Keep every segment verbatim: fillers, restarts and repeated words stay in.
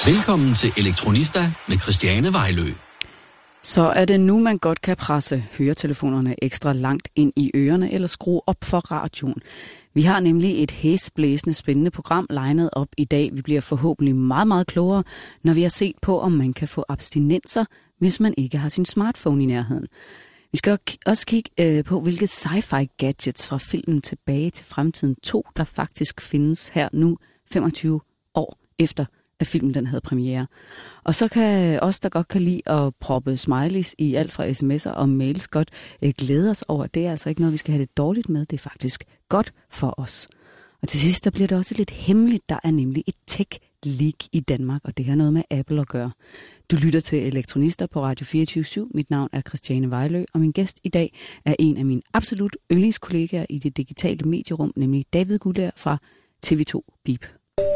Velkommen til Elektronista med Christiane Vejlø. Så er det nu, man godt kan presse høretelefonerne ekstra langt ind i ørerne eller skrue op for radioen. Vi har nemlig et hæsblæsende spændende program legnet op i dag. Vi bliver forhåbentlig meget, meget klogere, når vi har set på, om man kan få abstinenser, hvis man ikke har sin smartphone i nærheden. Vi skal også kigge øh, på, hvilke sci-fi gadgets fra filmen Tilbage til Fremtiden to, der faktisk findes her nu femogtyve år efter, at filmen den havde premiere. Og så kan os, der godt kan lide at proppe smileys i alt fra sms'er og mails, godt øh, glæde os over. Det er altså ikke noget, vi skal have det dårligt med. Det er faktisk godt for os. Og til sidst, der bliver det også lidt hemmeligt. Der er nemlig et tech-leak i Danmark, og det har noget med Apple at gøre. Du lytter til Elektronista på Radio fireogtyve syv. Mit navn er Christiane Vejlø, og min gæst i dag er en af mine absolut yndlingskollegaer i det digitale medierum, nemlig David Guldager fra T V to Beep.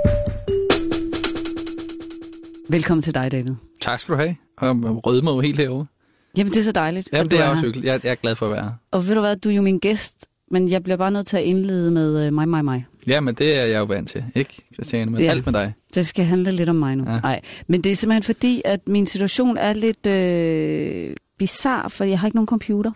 Velkommen til dig, David. Tak skal du have. Og røde mig jo helt herovre. Jamen, det er så dejligt. Jamen, det er, er også hyggeligt. Jeg, jeg er glad for at være her. Og ved du hvad, du er jo min gæst, men jeg bliver bare nødt til at indlede med uh, mig, mig, mig. Ja, men det er jeg jo vant til, ikke, Christiane? Men ja, alt med dig. Det skal handle lidt om mig nu. Nej, ja. Men det er simpelthen fordi, at min situation er lidt øh, bizarre, for jeg har ikke nogen computer.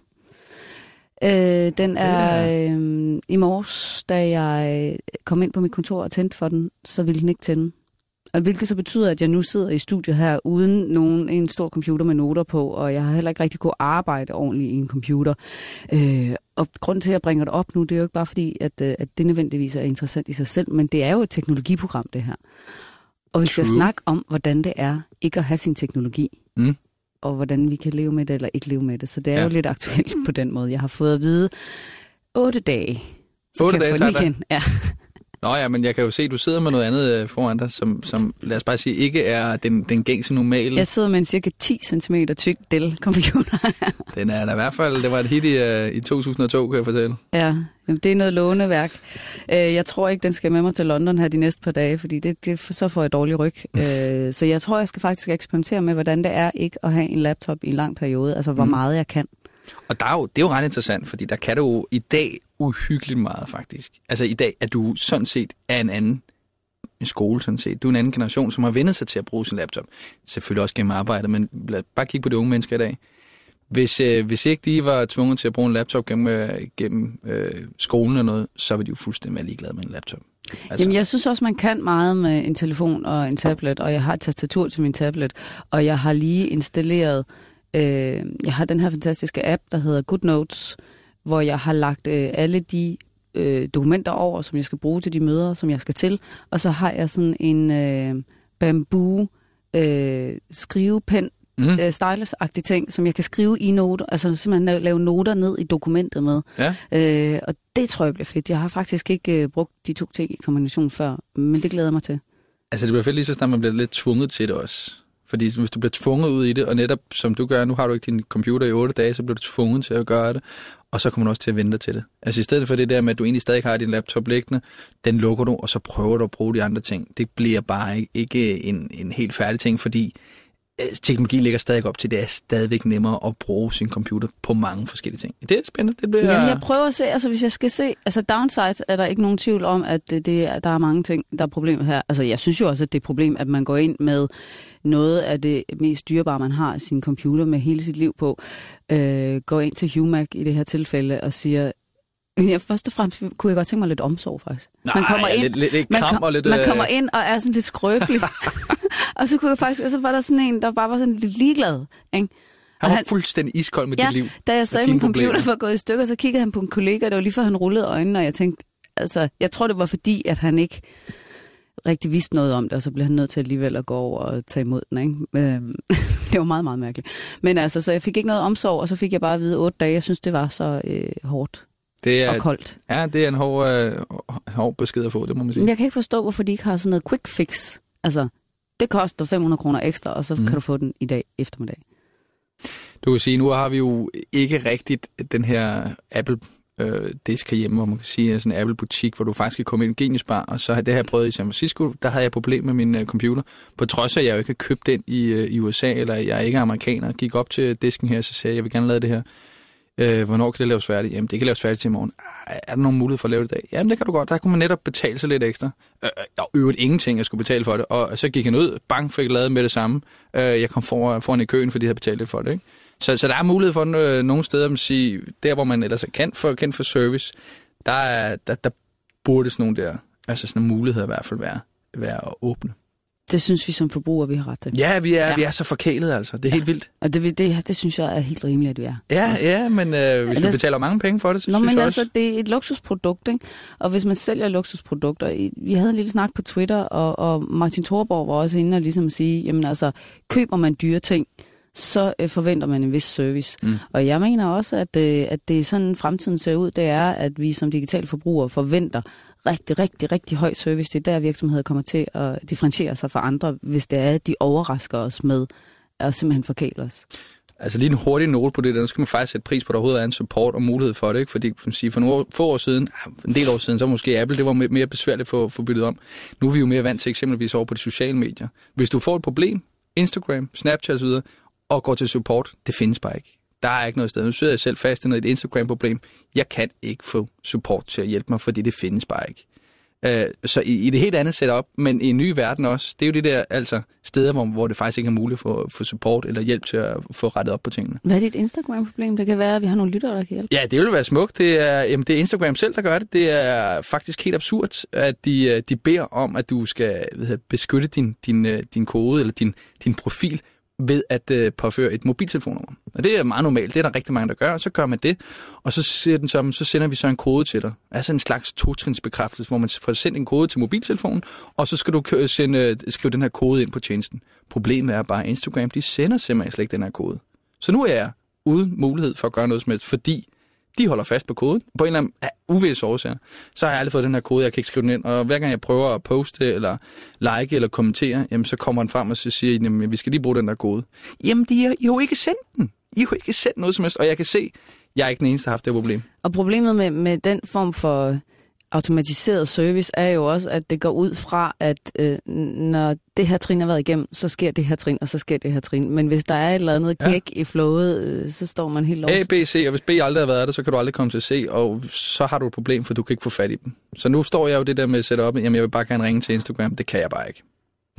Øh, den er øh, i morges, da jeg kom ind på mit kontor og tændte for den, så ville den ikke tænde. Og hvilket så betyder, at jeg nu sidder i studiet her uden nogen, en stor computer med noter på, og jeg har heller ikke rigtig kunnet arbejde ordentligt i en computer. Øh, og grunden til, at jeg bringer det op nu, det er jo ikke bare fordi, at, at det nødvendigvis er interessant i sig selv, men det er jo et teknologiprogram, det her. Og vi skal True. snakke om, hvordan det er ikke at have sin teknologi, mm. og hvordan vi kan leve med det eller ikke leve med det. Så det er ja. jo lidt aktuelt på den måde. Jeg har fået at vide otte dage. Så otte kan dage, tager igen. Ja. Nå ja, men jeg kan jo se, at du sidder med noget andet foran dig, som, som lad os bare sige, ikke er den, den gængse normale. Jeg sidder med en cirka ti centimeter tyk Dell-computer. Den er der i hvert fald, det var et hit i, uh, i to tusind og to, kan jeg fortælle. Ja, det er noget låneværk. Uh, jeg tror ikke, den skal med mig til London her de næste par dage, fordi det, det, så får jeg dårlig ryg. Uh, så jeg tror, jeg skal faktisk eksperimentere med, hvordan det er ikke at have en laptop i en lang periode, altså hvor mm. meget jeg kan. Og der er jo, det er jo ret interessant, fordi der kan du jo i dag uhyggeligt meget, faktisk. Altså i dag er du sådan set af en anden skole, sådan set. Du er en anden generation, som har vendt sig til at bruge sin laptop. Selvfølgelig også gennem arbejde, men lad bare kigge på de unge mennesker i dag. Hvis, øh, hvis ikke de var tvunget til at bruge en laptop gennem, øh, gennem øh, skolen eller noget, så var de jo fuldstændig være ligeglade med en laptop. Altså. Jamen, jeg synes også, man kan meget med en telefon og en tablet, og jeg har et tastatur til min tablet, og jeg har lige installeret Øh, jeg har den her fantastiske app, der hedder GoodNotes, hvor jeg har lagt øh, alle de øh, dokumenter over, som jeg skal bruge til de møder, som jeg skal til. Og så har jeg sådan en øh, bamboo øh, skrivepen, mm. øh, stylus-agtig ting, som jeg kan skrive i noter, altså simpelthen lave noter ned i dokumentet med. Ja. Øh, og det tror jeg bliver fedt. Jeg har faktisk ikke øh, brugt de to ting i kombination før, men det glæder jeg mig til. Altså det bliver fedt lige så snart, man bliver lidt tvunget til det også. Fordi hvis du bliver tvunget ud i det, og netop som du gør, nu har du ikke din computer i otte dage, så bliver du tvunget til at gøre det, og så kommer du også til at vente til det. Altså i stedet for det der med, at du egentlig stadig har din laptop liggende, den lukker du, og så prøver du at bruge de andre ting. Det bliver bare ikke, ikke en, en helt færdig ting, fordi teknologi ligger stadig op til, det er stadigvæk nemmere at bruge sin computer på mange forskellige ting. Det er spændende. Det bliver... Jamen, jeg prøver at se, altså hvis jeg skal se, altså downsides er der ikke nogen tvivl om, at det, det, der er mange ting, der er problemer her. Altså jeg synes jo også, at det er et problem, at man går ind med noget af det mest dyrebare, man har, sin computer med hele sit liv på, øh, går ind til Humac i det her tilfælde og siger, ja, først og fremmest kunne jeg godt tænke mig lidt omsorg, faktisk. Nej, man kommer ind, lidt, lidt, lidt man, kram og lidt... Man kommer ind og er sådan lidt skrøbelig. Og så kunne jeg faktisk, altså var der sådan en, der bare var sådan lidt ligeglad, ikke? Han var han, fuldstændig iskold med ja, dit liv. Da jeg sagde, at min computer problemer. var gået i stykker, så kiggede han på en kollega, og det var lige før han rullede øjnene, og jeg tænkte, altså, jeg tror det var fordi, at han ikke rigtig vidste noget om det, og så blev han nødt til alligevel at gå over og tage imod den, ikke? Det var meget, meget mærkeligt. Men altså, så jeg fik ikke noget omsorg, og så fik jeg bare at vide otte dage. Jeg synes, det var så øh, hårdt. Det er, og koldt. Ja, det er en hård, øh, hård besked at få, det må man sige. Men jeg kan ikke forstå, hvorfor de ikke har sådan noget quick fix. Altså, det koster fem hundrede kroner ekstra, og så mm. kan du få den i dag eftermiddag. Du kan sige, nu har vi jo ikke rigtigt den her Apple øh, disk herhjemme, hvor man kan sige, sådan en Apple-butik, hvor du faktisk kan komme ind i Genius Bar, og så har det her prøvet i San Francisco, der havde jeg problem med min uh, computer. På trods af, at jeg jo ikke har købt den i, uh, i U S A, eller jeg er ikke amerikaner, gik op til disken her, så sagde jeg, jeg vil gerne lave det her. Øh, hvornår kan det laves færdigt? Jamen, det kan laves færdigt til i morgen. Er der nogen mulighed for at lave det i dag? Jamen, det kan du godt. Der kunne man netop betale sig lidt ekstra. Øh, og øvrigt ingenting, jeg skulle betale for det. Og så gik han ud, bang, fik lavet med det samme. Øh, jeg kom for, foran i køen, fordi jeg havde betalt lidt for det. Ikke? Så, så der er mulighed for øh, nogle steder, man siger, der hvor man ellers er kendt for, kendt for service, der, er, der, der burde sådan nogle der, altså sådan nogle muligheder i hvert fald være, være at åbne. Det synes vi som forbrugere, vi har ret til. Ja, vi er, ja. vi er så forkælet, altså. Det er ja. helt vildt. Og det, det, det synes jeg er helt rimeligt, at vi er. Ja, altså. ja men øh, hvis ja, vi betaler mange penge for det, så Nå, synes men jeg altså, også... det er et luksusprodukt, ikke? Og hvis man sælger luksusprodukter... Vi havde en lille snak på Twitter, og, og Martin Thorborg var også inde og ligesom sige, jamen altså, køber man dyre ting, så øh, forventer man en vis service. Mm. Og jeg mener også, at, øh, at det sådan fremtiden ser ud, det er, at vi som digitale forbrugere forventer rigtig, rigtig, rigtig høj service. Det er der, virksomheder kommer til at differentiere sig fra andre, hvis det er, at de overrasker os med at simpelthen forkæle os. Altså lige en hurtig note på det, der skal man faktisk sætte pris på, at der overhovedet er en support og mulighed for det. Ikke? Fordi sige, for nogle år, få år siden, en del år siden, så måske Apple, det var mere besværligt for, for byttet om. Nu er vi jo mere vant til eksempelvis over på de sociale medier. Hvis du får et problem, Instagram, Snapchat osv., og går til support, det findes bare ikke. Der er ikke noget sted. Nu sidder jeg selv fast i et Instagram-problem. Jeg kan ikke få support til at hjælpe mig, fordi det findes bare ikke. Uh, så i, i det helt andet setup, men i en ny verden også, det er jo det der altså, steder, hvor, hvor det faktisk ikke er muligt for, for support eller hjælp til at få rettet op på tingene. Hvad er dit Instagram-problem? Det kan være, at vi har nogle lyttere, der kan hjælpe. Ja, det vil være smukt. Det er, jamen, det er Instagram selv, der gør det. Det er faktisk helt absurd, at de, de beder om, at du skal hvad hedder, beskytte din, din, din kode eller din, din profil ved at øh, påføre et mobiltelefonnummer. Og det er meget normalt, det er der rigtig mange, der gør, og så gør man det, og så, siger den som, så sender vi så en kode til dig. Altså en slags totrinsbekræftelse, hvor man får sendt en kode til mobiltelefonen, og så skal du sende, skrive den her kode ind på tjenesten. Problemet er bare, at Instagram, de sender simpelthen slet ikke den her kode. Så nu er jeg uden mulighed for at gøre noget som helst, fordi de holder fast på koden, på en eller anden uvis årsager. Så har jeg aldrig fået den her kode, jeg kan ikke skrive den ind, og hver gang jeg prøver at poste, eller like, eller kommentere, jamen så kommer den frem og så siger, jamen vi skal lige bruge den der kode. Jamen de har jo ikke sendt den. I har jo ikke sendt noget som helst, og jeg kan se, jeg er ikke den eneste, der har haft det problem. Og problemet med, med den form for automatiseret service er jo også, at det går ud fra, at øh, når det her trin har været igennem, så sker det her trin, og så sker det her trin. Men hvis der er et eller andet knæk ja. i flowet, øh, så står man helt over. A, B, C, og hvis B aldrig har været der, så kan du aldrig komme til C, og så har du et problem, for du kan ikke få fat i dem. Så nu står jeg jo det der med at sætte op, jamen jeg vil bare gerne ringe til Instagram, det kan jeg bare ikke.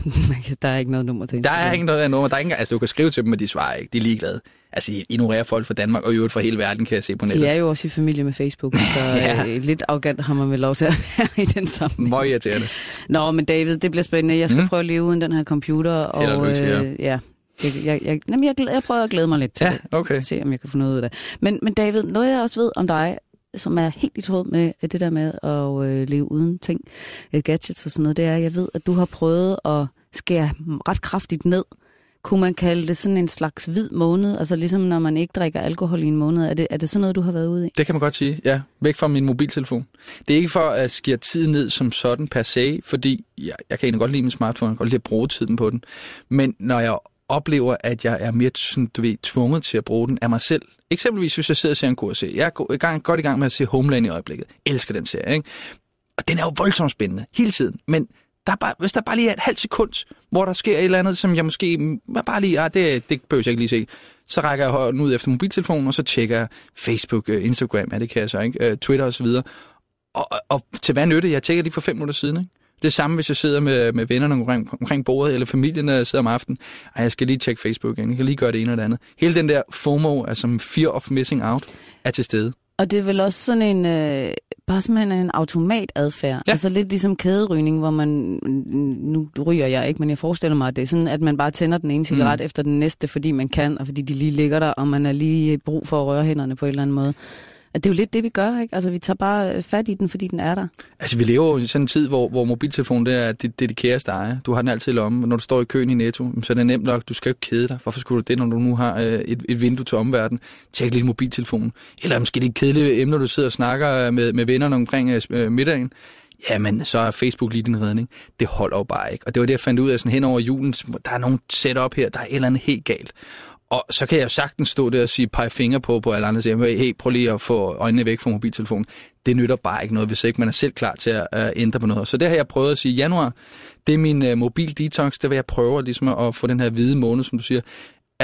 Der er ikke noget nummer til Instagram. Der er ikke noget nummer, der er ikke, altså du kan skrive til dem, men de svarer ikke, de er ligeglade. Altså, de ignorerer folk fra Danmark, og i øvrigt fra hele verden, kan jeg se på nettet. De er jo også i familie med Facebook, så ja. øh, lidt arrogant har man vel lov til at være i den sammenhæng. Meget irriterende. Nå, men David, det bliver spændende. Jeg skal mm. prøve at leve uden den her computer. Og, Eller du ikke siger. Øh, ja, jeg, jeg, jeg, jamen, jeg, jeg prøver at glæde mig lidt til ja, det. Okay. Se, om jeg kan få noget ud af det. Men, men David, noget jeg også ved om dig, som er helt i tråd med det der med at øh, leve uden ting, gadgets og sådan noget, det er, jeg ved, at du har prøvet at skære ret kraftigt ned. Kunne man kalde det sådan en slags hvid måned? Altså ligesom når man ikke drikker alkohol i en måned. Er det, er det sådan noget, du har været ude i? Det kan man godt sige, ja. Væk fra min mobiltelefon. Det er ikke for at skære tiden ned som sådan per se, fordi ja, jeg kan egentlig godt lide min smartphone, jeg kan godt lide at bruge tiden på den. Men når jeg oplever, at jeg er mere sådan, du ved, tvunget til at bruge den af mig selv. Eksempelvis, hvis jeg sidder og ser en god serie. Jeg er i gang, godt i gang med at se Homeland i øjeblikket. Elsker den serie, ikke? Og den er jo voldsomt spændende hele tiden. Men der er bare, hvis der bare lige er et halvt sekund, hvor der sker et eller andet, som jeg måske bare lige, ah, det, det behøver jeg ikke lige se, så rækker jeg hånden ud efter mobiltelefonen, og så tjekker jeg Facebook, Instagram, ja, det kan jeg så ikke, Twitter osv. Og, og, og til hvad nytte? Jeg tjekker lige for fem minutter siden, ikke? Det er samme, hvis jeg sidder med, med vennerne omkring, omkring bordet, eller familien, der sidder om aftenen. Ej, jeg skal lige tjekke Facebook igen, jeg kan lige gøre det ene og det andet. Hele den der FOMO, altså fear of missing out, er til stede. Og det er vel også sådan en, øh, bare simpelthen en automatadfærd. Ja. Altså lidt ligesom kæderygning, hvor man, nu ryger jeg ikke, men jeg forestiller mig, at det er sådan, at man bare tænder den ene cigaret mm. efter den næste, fordi man kan, og fordi de lige ligger der, og man er lige brug for at røre hænderne på en eller anden måde. Det er jo lidt det, vi gør, ikke? Altså, vi tager bare fat i den, fordi den er der. Altså, vi lever jo i sådan en tid, hvor, hvor mobiltelefonen det er det dedikeres dig. Du har den altid i lommen, og når du står i køen i Netto, så er det nemt nok. Du skal jo ikke kede dig. Hvorfor skulle du det, når du nu har øh, et, et vindue til omverdenen? Tjek lige mobiltelefonen. Eller måske det kedelige emne, når du sidder og snakker med, med vennerne omkring øh, middagen. Jamen, så er Facebook lige din redning. Det holder jo bare ikke. Og det var det, jeg fandt ud af sådan hen over julen. Der er nogle setup her, der er et eller andet helt galt. Og så kan jeg jo sagtens stå der og sige pege fingre på, på alle andre og sige, hey, prøv lige at få øjnene væk fra mobiltelefonen. Det nytter bare ikke noget, hvis ikke man er selv klar til at uh, ændre på noget. Så det har jeg prøvet at sige, januar, det er min uh, mobil detox, det vil jeg prøve ligesom at få den her hvide måned, som du siger. Altså,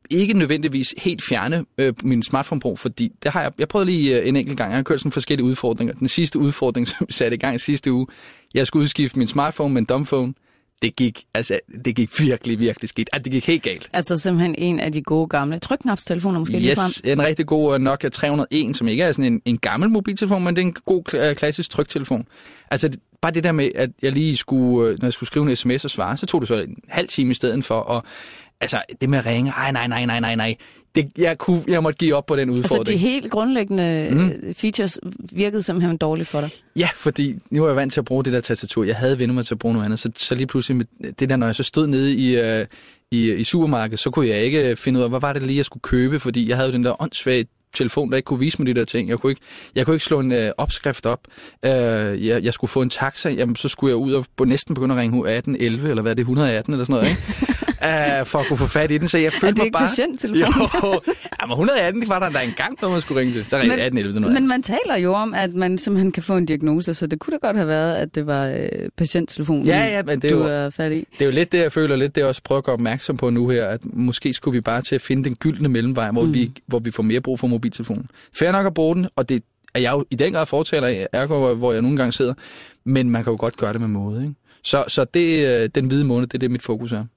ikke nødvendigvis helt fjerne øh, min smartphone-brug, fordi det har jeg, jeg prøvede lige øh, en enkelt gang. Jeg har kørt sådan forskellige udfordringer. Den sidste udfordring, som jeg satte i gang sidste uge, jeg skulle udskifte min smartphone med en dumbphone. Det gik, altså, det gik virkelig, virkelig skidt. Altså, det gik helt galt. Altså simpelthen en af de gode gamle trykknapstelefoner måske yes, lige frem? Yes, en rigtig god Nokia tre hundrede og en, som ikke er sådan en, en gammel mobiltelefon, men det er en god klassisk tryktelefon. Altså, det, bare det der med, at jeg lige skulle, når jeg skulle skrive en sms og svare, så tog det så en halv time i stedet for, og altså, det med at ringe, ej, nej, nej, nej, nej, nej. Det, jeg, kunne, jeg måtte give op på den udfordring. Altså de helt grundlæggende mm. features virkede simpelthen dårligt for dig? Ja, fordi nu er jeg vant til at bruge det der tastatur. Jeg havde vendt mig til at bruge noget andet, så, så lige pludselig med det der, når jeg så stod nede i, uh, i, i supermarkedet, så kunne jeg ikke finde ud af, hvad var det lige, jeg skulle købe, fordi jeg havde den der åndssvage telefon, der ikke kunne vise mig de der ting. Jeg kunne ikke, jeg kunne ikke slå en uh, opskrift op. Uh, jeg, jeg skulle få en taxa, jamen, så skulle jeg ud og på, næsten begynde at ringe atten elleve, eller hvad er det, et hundrede og atten eller sådan noget, ikke? Uh, for at kunne få fat i den, så jeg følte mig bare... Er det ikke patienttelefon? Jo, jamen et hundrede og atten, det var der, der engang, når man skulle ringe til. Så ringede atten elleve. Men man taler jo om, at man simpelthen kan få en diagnose, så det kunne da godt have været, at det var øh, patienttelefonen, ja, ja, men det er du jo, er fat i. Det er jo lidt det, jeg føler, lidt det jeg også prøver at gøre opmærksom på nu her, at måske skulle vi bare til at finde den gyldne mellemvej, hvor, mm. vi, hvor vi får mere brug for mobiltelefonen. Fair nok at bruge den, og det er jeg jo i den grad fortaler af, ergo, hvor jeg nogle gange sidder, men man kan jo godt gøre det med måde, ikke? Så, så det, den hvide måned, det er det, mit fokus er.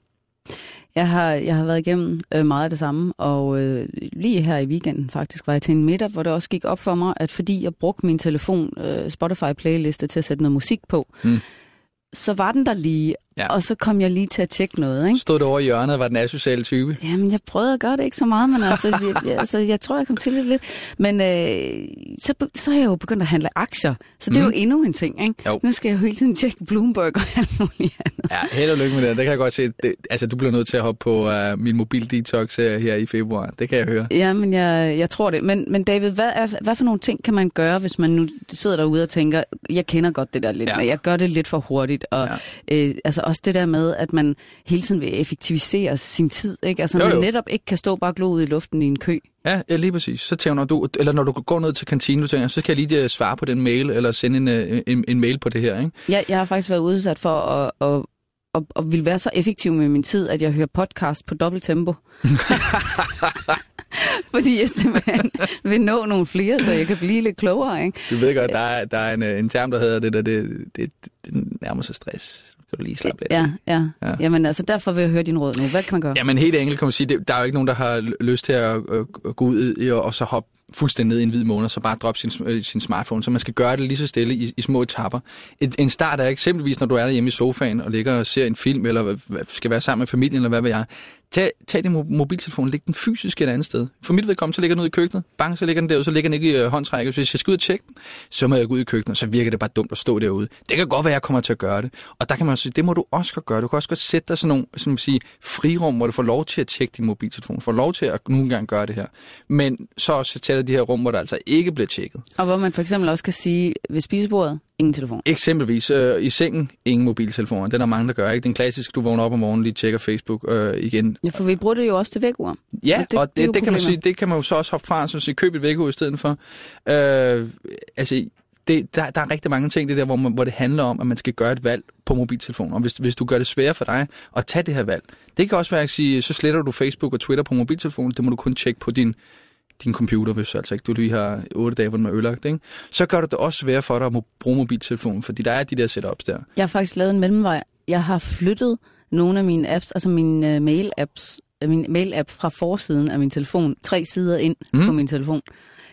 Jeg har, jeg har været igennem øh, meget af det samme, og øh, lige her i weekenden faktisk var jeg til en middag, hvor det også gik op for mig, at fordi jeg brugte min telefon, øh, Spotify-playliste til at sætte noget musik på, mm. så var den der lige, ja. Og så kom jeg lige til at tjekke noget. Ikke? Stod du over i hjørnet og var den asociale type? Jamen, jeg prøvede at gøre det ikke så meget, men altså, jeg, jeg, altså, jeg tror, jeg kom til lidt lidt. Men øh, så, så er jeg jo begyndt at handle aktier, så det mm. er jo endnu en ting. Ikke? Jo. Nu skal jeg jo hele tiden tjekke Bloomberg og alt muligt andet. Ja, held og lykke med det. Det kan jeg godt se. Det, altså, du bliver nødt til at hoppe på uh, min mobil-detox her i februar. Det kan jeg høre. Ja, men jeg, jeg tror det. Men, men David, hvad, er, hvad for nogle ting kan man gøre, hvis man nu sidder derude og tænker, jeg kender godt det der lidt, ja. Men jeg gør det lidt for hurtigt. Og ja. øh, altså også det der med, at man hele tiden vil effektivisere sin tid, ikke? Altså, jo, jo. Man netop ikke kan stå bare glo ud i luften i en kø. Ja, ja lige præcis. Så tænker du, eller når du går ned til kantinen, du tænker, så kan jeg lige svare på den mail, eller sende en, en, en mail på det her, ikke? Ja, jeg har faktisk været udsat for at, at, at, at ville være så effektiv med min tid, at jeg hører podcast på dobbelt tempo. Fordi jeg simpelthen vil nå nogle flere, så jeg kan blive lidt klogere, ikke? Du ved godt, der er, der er en, en term, der hedder det der, det, det, det nærmer sig stress. Kan du lige slappe lidt. Ja, ja, ja. Jamen altså, derfor vil jeg høre din råd nu. Hvad kan man gøre? Jamen helt enkelt kan man sige, det, der er jo ikke nogen, der har lyst til at, at, at gå ud i, og, og så hoppe fuldstændig ned i en hvid måned, så bare droppe sin, sin smartphone. Så man skal gøre det lige så stille i, i små etapper. Et, en start er eksempelvis, når du er derhjemme i sofaen og ligger og ser en film, eller skal være sammen med familien, eller hvad ved jeg. Tag, tag din mobiltelefon, læg den fysisk et andet sted. For mit vedkommende, så ligger den ude i køkkenet. Bang, så ligger den derude, så ligger den ikke i uh, håndtrækket. Hvis jeg skal ud og tjekke den, så må jeg gå ud i køkkenet, så virker det bare dumt at stå derude. Det kan godt være, at jeg kommer til at gøre det. Og der kan man sige, det må du også godt gøre. Du kan også godt sætte dig sådan nogle sådan at sige, frirum, hvor du får lov til at tjekke din mobiltelefon. Får lov til at nogle gange gøre det her. Men så også sætte de her rum, hvor der altså ikke bliver tjekket. Og hvor man for eksempel også kan sige, ved spisebordet, ingen telefon. Eksempelvis øh, i sengen, ingen mobiltelefoner. Det er der mange, der gør. Ikke? Den klassiske, du vågner op om morgenen, lige tjekker Facebook øh, igen. Ja, for vi bruger det jo også til vækkeur. Ja, og det, og det, det, det, kan man sige, det kan man jo så også hoppe fra, så sige, køb et vækkeur i stedet for. Øh, altså, det, der, der er rigtig mange ting, det der, hvor, man, hvor det handler om, at man skal gøre et valg på mobiltelefonen. Og hvis, hvis du gør det sværere for dig at tage det her valg, det kan også være at sige, så sletter du Facebook og Twitter på mobiltelefonen, det må du kun tjekke på din din computer, hvis altså ikke du lige har otte dage, hvor den er ødelagt, ikke? Så gør det det også svært for dig at bruge mobiltelefonen, fordi der er de der setups der. Jeg har faktisk lavet en mellemvej. Jeg har flyttet nogle af mine apps, altså mine uh, mail-apps, min mail-app fra forsiden af min telefon, tre sider ind mm. på min telefon.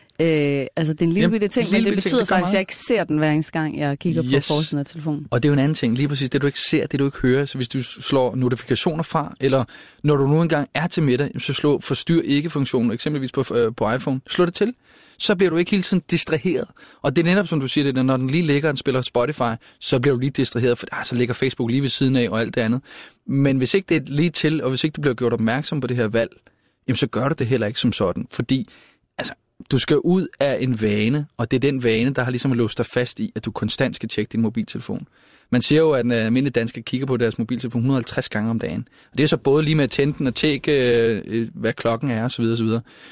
Øh, altså det er en lille bitte ting, men det betyder ting, det faktisk, at jeg ikke ser den hver eneste gang, jeg kigger yes. på forsiden af telefonen. Og det er jo en anden ting, lige præcis det du ikke ser, det du ikke hører. Så hvis du slår notifikationer fra, eller når du nu engang er til middag, så slå forstyr ikke-funktionen, eksempelvis på, øh, på iPhone, slå det til. Så bliver du ikke hele tiden distraheret. Og det er netop, som du siger, det, når den lige ligger og spiller Spotify, så bliver du lige distraheret, for ah, så ligger Facebook lige ved siden af og alt det andet. Men hvis ikke det er lige til, og hvis ikke du bliver gjort opmærksom på det her valg, jamen så gør du det heller ikke som sådan. Fordi altså, du skal ud af en vane, og det er den vane, der har ligesom låst dig fast i, at du konstant skal tjekke din mobiltelefon. Man siger jo, at en almindelig dansker kigger på deres mobiltelefon et hundrede og halvtreds gange om dagen. Og det er så både lige med at tænde den og tjekke, hvad klokken er osv. osv.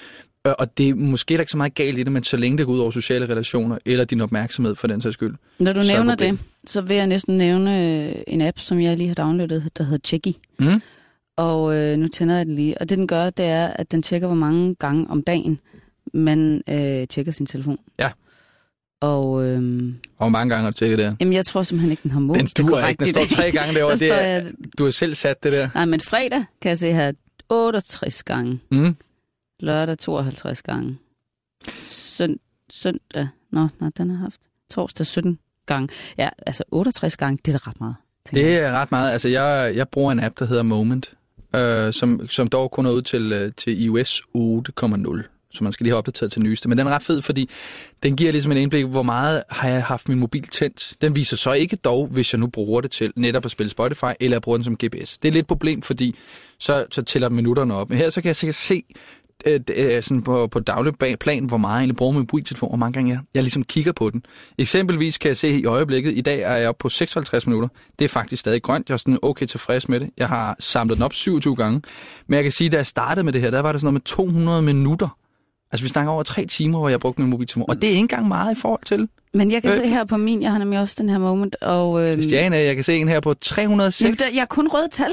Og det er måske ikke så meget galt i det, men så længe det går ud over sociale relationer, eller din opmærksomhed for den sags skyld. Når du nævner det, så vil jeg næsten nævne en app, som jeg lige har downloadet, der hedder Checky. Mm. Og øh, nu tænder jeg den lige. Og det, den gør, det er, at den tjekker, hvor mange gange om dagen man øh, tjekker sin telefon. Ja. Og, øhm, og hvor mange gange har du tjekket det? Jamen, jeg tror simpelthen ikke, den har målt. Den duer ikke. Den står tre gange derovre. Det er, jeg... Du har selv sat det der. Nej, men fredag kan jeg se her otteogtres gange. Mm. Lørdag tooghalvtreds gange. Søn, søndag... Nå, nej, den har haft. Torsdag sytten gange. Ja, altså otteogtres gange, det er da ret meget. Det er ret meget. Altså, jeg, jeg bruger en app, der hedder Moment, øh, som, som dog kun er ud til, til i O S otte komma nul. Så man skal lige have opdateret til nyeste. Men den er ret fed, fordi den giver ligesom en indblik, hvor meget har jeg haft min mobil tændt. Den viser så ikke dog, hvis jeg nu bruger det til netop at spille Spotify, eller jeg bruger den som G P S. Det er lidt et problem, fordi så, så tæller minutterne op. Men her så kan jeg sikkert se øh, øh, sådan på, på daglig plan, hvor meget jeg egentlig bruger min mobiltelefon, og hvor mange gange jeg, jeg ligesom kigger på den. Eksempelvis kan jeg se i øjeblikket, i dag er jeg oppe på seksoghalvtreds minutter. Det er faktisk stadig grønt. Jeg er sådan okay tilfreds med det. Jeg har samlet den op syvogtyve gange. Men jeg kan sige, da jeg startede med det her, der var det sådan noget med to hundrede minutter. Altså, vi snakker over tre timer, hvor jeg brugte min mobiltelefon. Og det er ikke engang meget i forhold til. Men jeg kan øh. se her på min, jeg har nemlig også den her Moment. Og, øhm... Christiane, jeg kan se en her på tre hundrede og seks. Jamen, der, jeg har kun røde tal.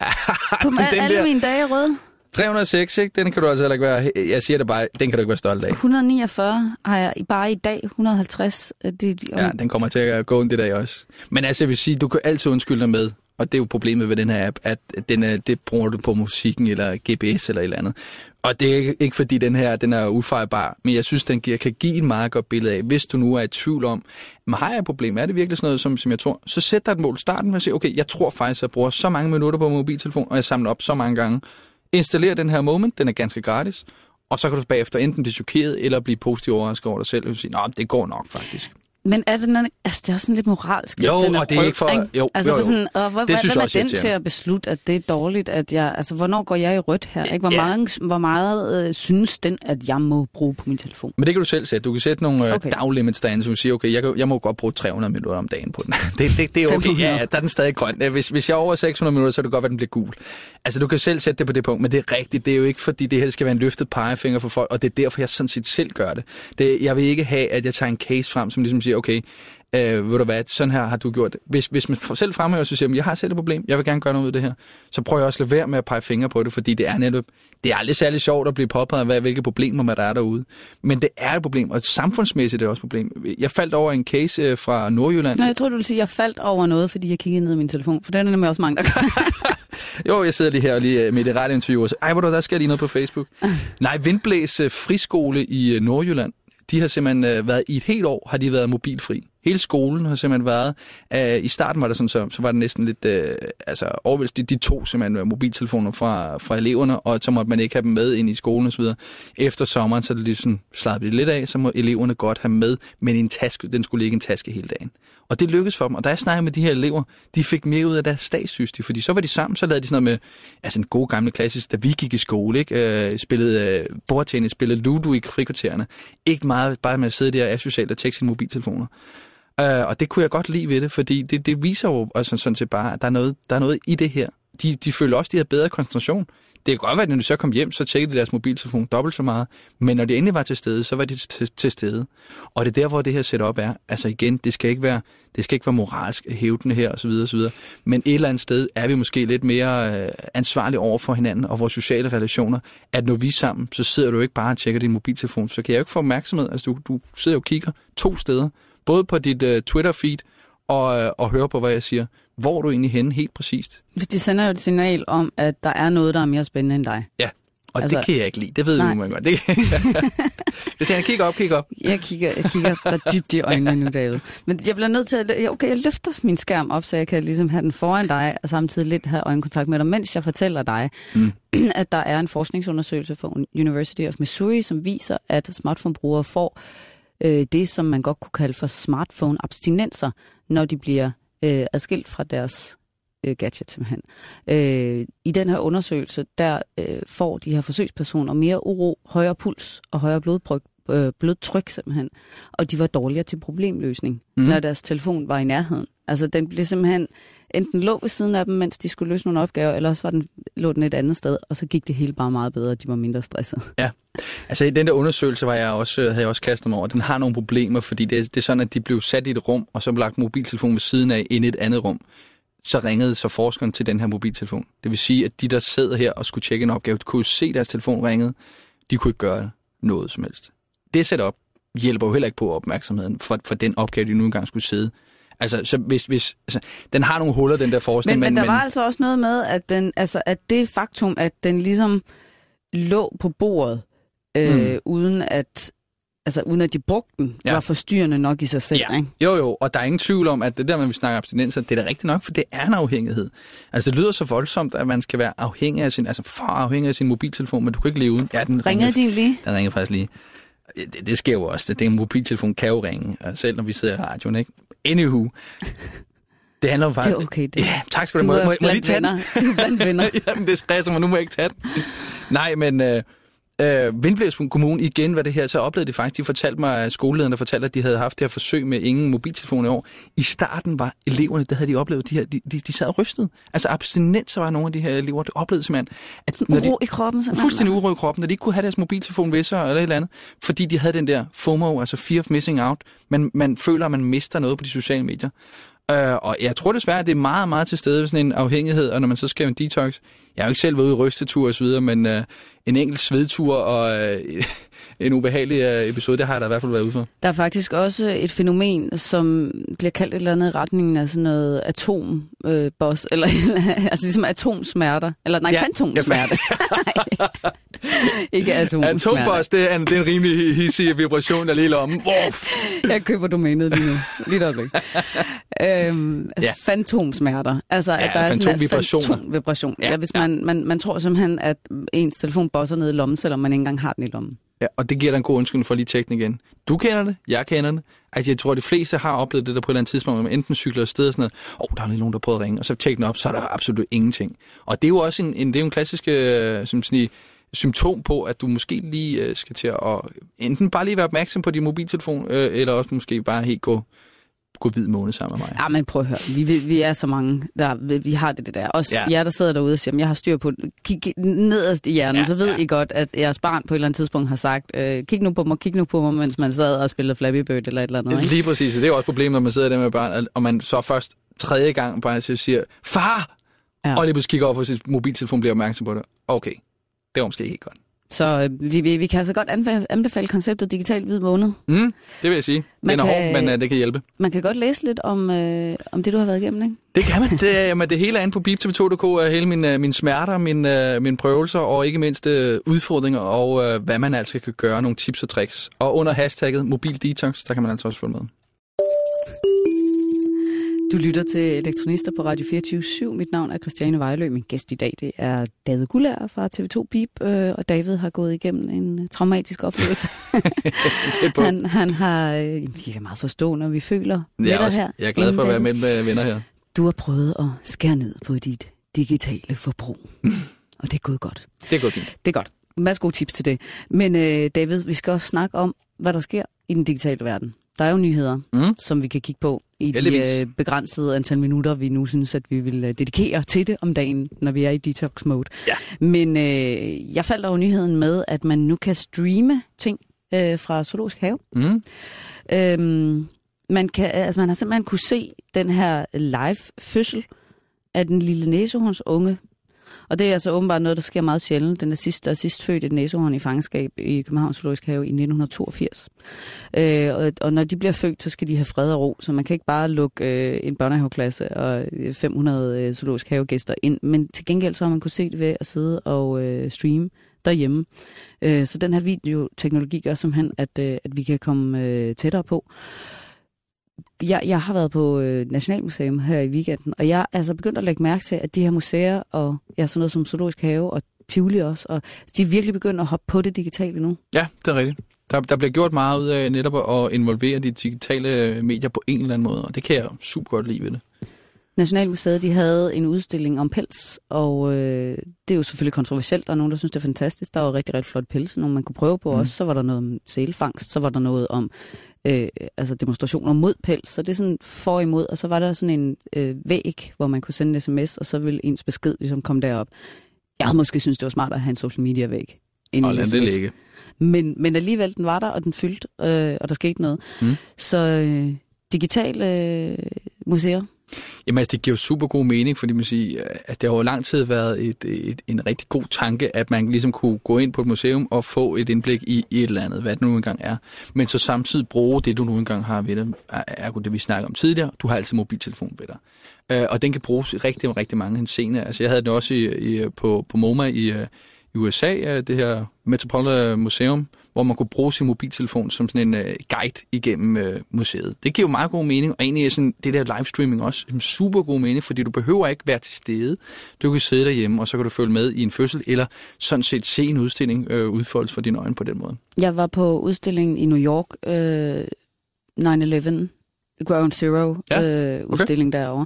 På alle der... mine dage er røde. tre hundrede og seks, ikke? Den kan du altså heller ikke være... Jeg siger det bare, den kan du ikke være stolt af. et hundrede og niogfyrre har jeg bare i dag. et hundrede og halvtreds. Det, ja, den kommer til at gå ondt i dag også. Men altså, jeg vil sige, du kan altid undskylde dig med, og det er jo problemet ved den her app, at den er, det bruger du på musikken eller G P S eller et eller andet. Og det er ikke, ikke fordi den her den er ufejlbar, men jeg synes, den giver, kan give en meget godt billede af, hvis du nu er i tvivl om, men har jeg et problem, er det virkelig sådan noget, som, som jeg tror, så sæt dig et mål, starten med at sige, okay, jeg tror faktisk, at jeg bruger så mange minutter på mobiltelefon, og jeg samler op så mange gange. Installer den her Moment, den er ganske gratis, og så kan du bagefter enten blive chokeret, eller blive positivt overrasket over dig selv, og sige, nej, det går nok faktisk. Men er det, altså, det er også sådan lidt moralsk. Jo, den er og det er rød, ikke for... Jo, altså, jo, jo. Sådan, og hvor, det synes hvem er også, den til at beslutte, at det er dårligt, at jeg... Altså, hvornår går jeg i rødt her? Ikke? Hvor ja. meget, hvor meget øh, synes den, at jeg må bruge på min telefon? Men det kan du selv sætte. Du kan sætte nogle okay. daglimits derinde, så du siger, okay, jeg, kan, jeg må godt bruge tre hundrede minutter om dagen på den. det, det, det er okay. Ja, der er den stadig grøn. Hvis, hvis jeg er over seks hundrede minutter, så er det godt, at den bliver gul. Altså, du kan selv sætte det på det punkt, men det er rigtigt. Det er jo ikke, fordi det her skal være en løftet pegefinger for folk, og det er derfor, jeg sådan set selv gør det. det. Jeg vil ikke have, at jeg tager en case frem, som ligesom siger, okay, Øh, ved du hvad, sådan her har du gjort det. Hvis, hvis man selv fremhæver, så siger man, jeg har selv et problem, jeg vil gerne gøre noget ud af det her, så prøver jeg også at lade være med at pege fingre på det, fordi det er netop, det er aldrig særlig sjovt at blive påpeget af, hvilke problemer der er derude. Men det er et problem, og samfundsmæssigt er det også et problem. Jeg faldt over en case øh, fra Nordjylland. Nå, jeg tror du vil sige, at jeg faldt over noget, fordi jeg kiggede ned i min telefon, for den er nemlig også mange, der gør. Jo, jeg sidder lige her og lige med det rette interview og siger, ej, hvor der skal lige noget på Facebook. Nej, Vindblæs friskole i Nordjylland, de har simpelthen øh, været i et helt år, har de været mobilfri. Hele skolen har simpelthen været, øh, i starten var det sådan, så, så var det næsten lidt, øh, altså overvældst, de, de tog simpelthen mobiltelefoner fra, fra eleverne, og så måtte man ikke have dem med ind i skolen og så videre. Efter sommeren, så er det ligesom slappet lidt af, så må eleverne godt have med, men en taske, den skulle ligge en taske hele dagen. Og det lykkedes for dem, og da jeg snakkede med de her elever, de fik mere ud af deres statssystem, fordi så var de sammen, så lavede de sådan noget med, altså en god gamle klassisk, da vi gik i skole, ikke? Øh, spillede øh, bordtennis, spillede Ludo i frikvartererne. Ikke meget bare med at sidde der asocialt og tjekke sine mobiltelefoner. Uh, og det kunne jeg godt lide ved det, fordi det, det viser jo altså, sådan set bare, at der er, noget, der er noget i det her. De, de føler også, at de har bedre koncentration. Det kan godt være, at når de så kom hjem, så tjekkede de deres mobiltelefon dobbelt så meget. Men når de endelig var til stede, så var de til, til stede. Og det er der, hvor det her setup er. Altså igen, det skal ikke være, det skal ikke være moralsk hævdende her, osv. osv. Men et eller andet sted er vi måske lidt mere øh, ansvarlige over for hinanden og vores sociale relationer. At når vi er sammen, så sidder du ikke bare og tjekker din mobiltelefon. Så kan jeg jo ikke få opmærksomhed. Altså du, du sidder og kigger to steder. Både på dit uh, Twitter-feed og, uh, og hører på, hvad jeg siger. Hvor er du egentlig henne helt præcist? Det sender jo et signal om, at der er noget, der er mere spændende end dig. Ja, og altså, det kan jeg ikke lide. Det ved nej. Du, man godt. Det, hvis jeg kigger op, kigger op. Jeg kigger, jeg kigger der dybt i øjnene nu, David. Men jeg bliver nødt til at... Okay, jeg løfter min skærm op, så jeg kan ligesom have den foran dig, og samtidig lidt have øjenkontakt med dig, mens jeg fortæller dig, mm. at der er en forskningsundersøgelse fra University of Missouri, som viser, at smartphone-brugere får det, som man godt kunne kalde for smartphone-abstinenser, når de bliver øh, adskilt fra deres øh, gadget simpelthen. Øh, I den her undersøgelse, der øh, får de her forsøgspersoner mere uro, højere puls og højere blodtryk, øh, blodtryk simpelthen, og de var dårligere til problemløsning, mm. når deres telefon var i nærheden. Altså den blev simpelthen enten lå ved siden af dem, mens de skulle løse nogle opgaver, eller også var den, lå den et andet sted, og så gik det hele bare meget bedre, og de var mindre stresset. Ja, altså i den der undersøgelse var jeg også, havde jeg også kastet mig over, den har nogle problemer, fordi det er, det er sådan, at de blev sat i et rum, og så blev lagt mobiltelefonen ved siden af ind i et andet rum. så ringede så forskeren til den her mobiltelefon. Det vil sige, at de, der sidder her og skulle tjekke en opgave, de kunne jo se deres telefon ringede. De kunne ikke gøre noget som helst. Det setup hjælper jo heller ikke på opmærksomheden for, for den opgave, de nu engang skulle sidde. Altså, så hvis, hvis, altså, den har nogle huller, den der forskning. Men, men, men der men, var altså også noget med, at, den, altså, at det faktum, at den ligesom lå på bordet, øh, mm. uden at... Altså uden at de brugte den, ja. var forstyrrende nok i sig selv, ja. ikke? Jo, jo, og der er ingen tvivl om, at det der, når vi snakker abstinenser, det er da rigtigt nok, for det er en afhængighed. Altså det lyder så voldsomt, at man skal være afhængig af sin, altså for afhængig af sin mobiltelefon, men du kan ikke leve uden. Ja, den ringede din lige? Den ringede faktisk lige. Det, det sker jo også, det, det en mobiltelefon kan jo ringe, selv når vi sidder i radioen, ikke? Anywho. Det handler jo faktisk... Det er okay, det. Ja, tak skal du have. Må, må, må lige tage den? Du er blandt venner. Jamen, det stresser mig, nu må jeg ikke tage den. Nej, men... Øh, Øh, Vindblæs Kommune igen var det her, så oplevede de faktisk, de fortalte mig, at skolelederne fortalte, at de havde haft det her forsøg med ingen mobiltelefon i år. I starten var eleverne, der havde de oplevet, de her, de, de, de sad og rystede. Altså abstinenser var nogle af de her elever, der oplevede simpelthen, at uro de, i kroppen, simpelthen. Fuldstændig uro i kroppen, når de ikke kunne have deres mobiltelefon ved sig eller et eller andet, fordi de havde den der FOMO, altså fear of missing out. Man, man føler, at man mister noget på de sociale medier. Uh, og jeg tror desværre, at det er meget, meget til stede ved sådan en afhængighed, og når man så skal en detox. Jeg har jo ikke selv været ude i rystetur og så videre, men uh, en enkelt svedtur og uh, en ubehagelig uh, episode, det har jeg da i hvert fald været ude for. Der er faktisk også et fænomen, som bliver kaldt et eller andet i retningen af sådan noget atomboss, øh, eller altså ligesom atomsmerter, eller nej, ja, fantomsmerte. Ikke atomsmerter. Atomboss, det er en, det er en rimelig hissig vibration, der lige er lommen. Jeg køber domænet lige nu. Lige øjeblik. øhm, ja. Fantomsmerter. Altså, ja, at der er sådan en fantomvibration. Ja, ja, hvis ja. Man, man, man tror simpelthen, at ens telefon bosser ned i lommen, selvom man ikke engang har den i lommen. Ja, og det giver dig en god undskyldning for lige tjekke igen. Du kender det, jeg kender det. Altså, jeg tror, at de fleste har oplevet det der på et eller andet tidspunkt, hvor man enten cykler afsted og sådan noget. Åh, oh, der er lige nogen, der prøver at ringe, og så tjekker den op, så er der absolut ingenting. Og det er jo også en, en, det er jo en klassisk øh, som sådan, symptom på, at du måske lige øh, skal til at enten bare lige være opmærksom på din mobiltelefon, øh, eller også måske bare helt gå, gå hvid måned sammen med mig. Ja, men prøv at høre. Vi, vi, vi er så mange, der vi, vi har det, det der. Også ja. jer, der sidder derude og siger, jeg har styr på det. Kig nederst i hjernen, ja, så ved ja. I godt, at jeres barn på et eller andet tidspunkt har sagt, øh, kig nu på mig, kig nu på mig, mens man sad og spillede Flappy Bird eller et eller andet. Ikke? Lige præcis. Det er jo også problemet, når man sidder der med børn, og man så først tredje gang bare siger, far! Ja. Og lige pludselig kigger op på sit mobiltelefon, bliver opmærksom på det. Okay, det var måske ikke helt godt. Så øh, vi, vi, vi kan altså godt anbefale, anbefale konceptet digital hvid måned. Mm, det vil jeg sige. Man det er kan, hårdt, men uh, det kan hjælpe. Man kan godt læse lidt om, øh, om det, du har været igennem, ikke? Det kan man. Det, jamen, det hele er inde på beep t v to punktum d k. Hele mine, mine smerter, mine, mine prøvelser og ikke mindst uh, udfordringer og uh, hvad man altså kan gøre. Nogle tips og tricks. Og under hashtagget mobildetox, der kan man altså også følge med. Du lytter til Elektronister på Radio fireogtyve syv. Mit navn er Christiane Vejlø. Min gæst i dag, det er David Gullager fra T V to Beep, øh, og David har gået igennem en traumatisk oplevelse. han, han har, øh, vi er meget forstående, og vi føler med dig her. Jeg er glad for at være med med venner her. Du har prøvet at skære ned på dit digitale forbrug, og det er gået godt. Det er gået fint. Det er godt. Masser gode tips til det. Men øh, David, vi skal også snakke om, hvad der sker i den digitale verden. Der er jo nyheder, mm. som vi kan kigge på i de øh, begrænsede antal minutter, vi nu synes, at vi vil øh, dedikere til det om dagen, når vi er i detox-mode. Ja. Men øh, jeg faldt over nyheden med, at man nu kan streame ting øh, fra Zoologisk Have. Mm. Øhm, man, kan, altså, man har simpelthen kunne se den her live-fødsel af den lille næsehornsunge. Og det er altså åbenbart noget, der sker meget sjældent. Den er sidst, der er sidst født et næsehorn i fangenskab i Københavns Zoologisk Have i nitten toogfirs. Øh, og, og når de bliver født, så skal de have fred og ro. Så man kan ikke bare lukke øh, en børnehaveklasse og fem hundrede øh, Zoologisk Have-gæster ind. Men til gengæld så har man kunne se det ved at sidde og øh, streame derhjemme. Øh, så den her videoteknologi gør simpelthen, at, øh, at vi kan komme øh, tættere på. Jeg, jeg har været på øh, Nationalmuseum her i weekenden, og jeg er altså begyndt at lægge mærke til, at de her museer, og ja, sådan noget som Zoologisk Have og Tivoli også, og de er virkelig begyndt at hoppe på det digitale nu. Ja, det er rigtigt. Der, der bliver gjort meget ud af netop at involvere de digitale medier på en eller anden måde, og det kan jeg super godt lide ved det. Nationalmuseet, de havde en udstilling om pels, og øh, det er jo selvfølgelig kontroversielt. Der er nogen, der synes, det er fantastisk. Der var rigtig, rigtig flot pels, nogle man kunne prøve på mm. også. Så var der noget om sælfangst, så var der noget om øh, altså demonstrationer mod pels. Så det er sådan for imod, og så var der sådan en øh, væg, hvor man kunne sende en sms, og så ville ens besked ligesom komme derop. Jeg havde måske synes, det var smart at have en social media væg. Og lad det ligge. Men, men alligevel, den var der, og den fyldte, øh, og der skete noget. Mm. Så øh, digitale øh, museer. Jamen altså, det giver jo super god mening, fordi man siger, at det har jo lang tid været et, et, en rigtig god tanke, at man ligesom kunne gå ind på et museum og få et indblik i, i et eller andet, hvad det nu engang er. Men så samtidig bruge det, du nu engang har ved dig, er jo det, vi snakker om tidligere. Du har altid mobiltelefon ved dig. Uh, og den kan bruges i rigtig, rigtig mange henseender. Altså, jeg havde den også i, i, på, på MoMA i, i U S A, det her Metropolitan Museum, hvor man kunne bruge sin mobiltelefon som sådan en uh, guide igennem uh, museet. Det giver jo meget god mening, og egentlig er sådan, det der livestreaming også en super god mening, fordi du behøver ikke være til stede. Du kan sidde derhjemme, og så kan du følge med i en fødsel, eller sådan set se en udstilling uh, udfoldes for dine øjne på den måde. Jeg var på udstillingen i New York, uh, nine eleven, Ground Zero ja, øh, udstilling okay. derovre,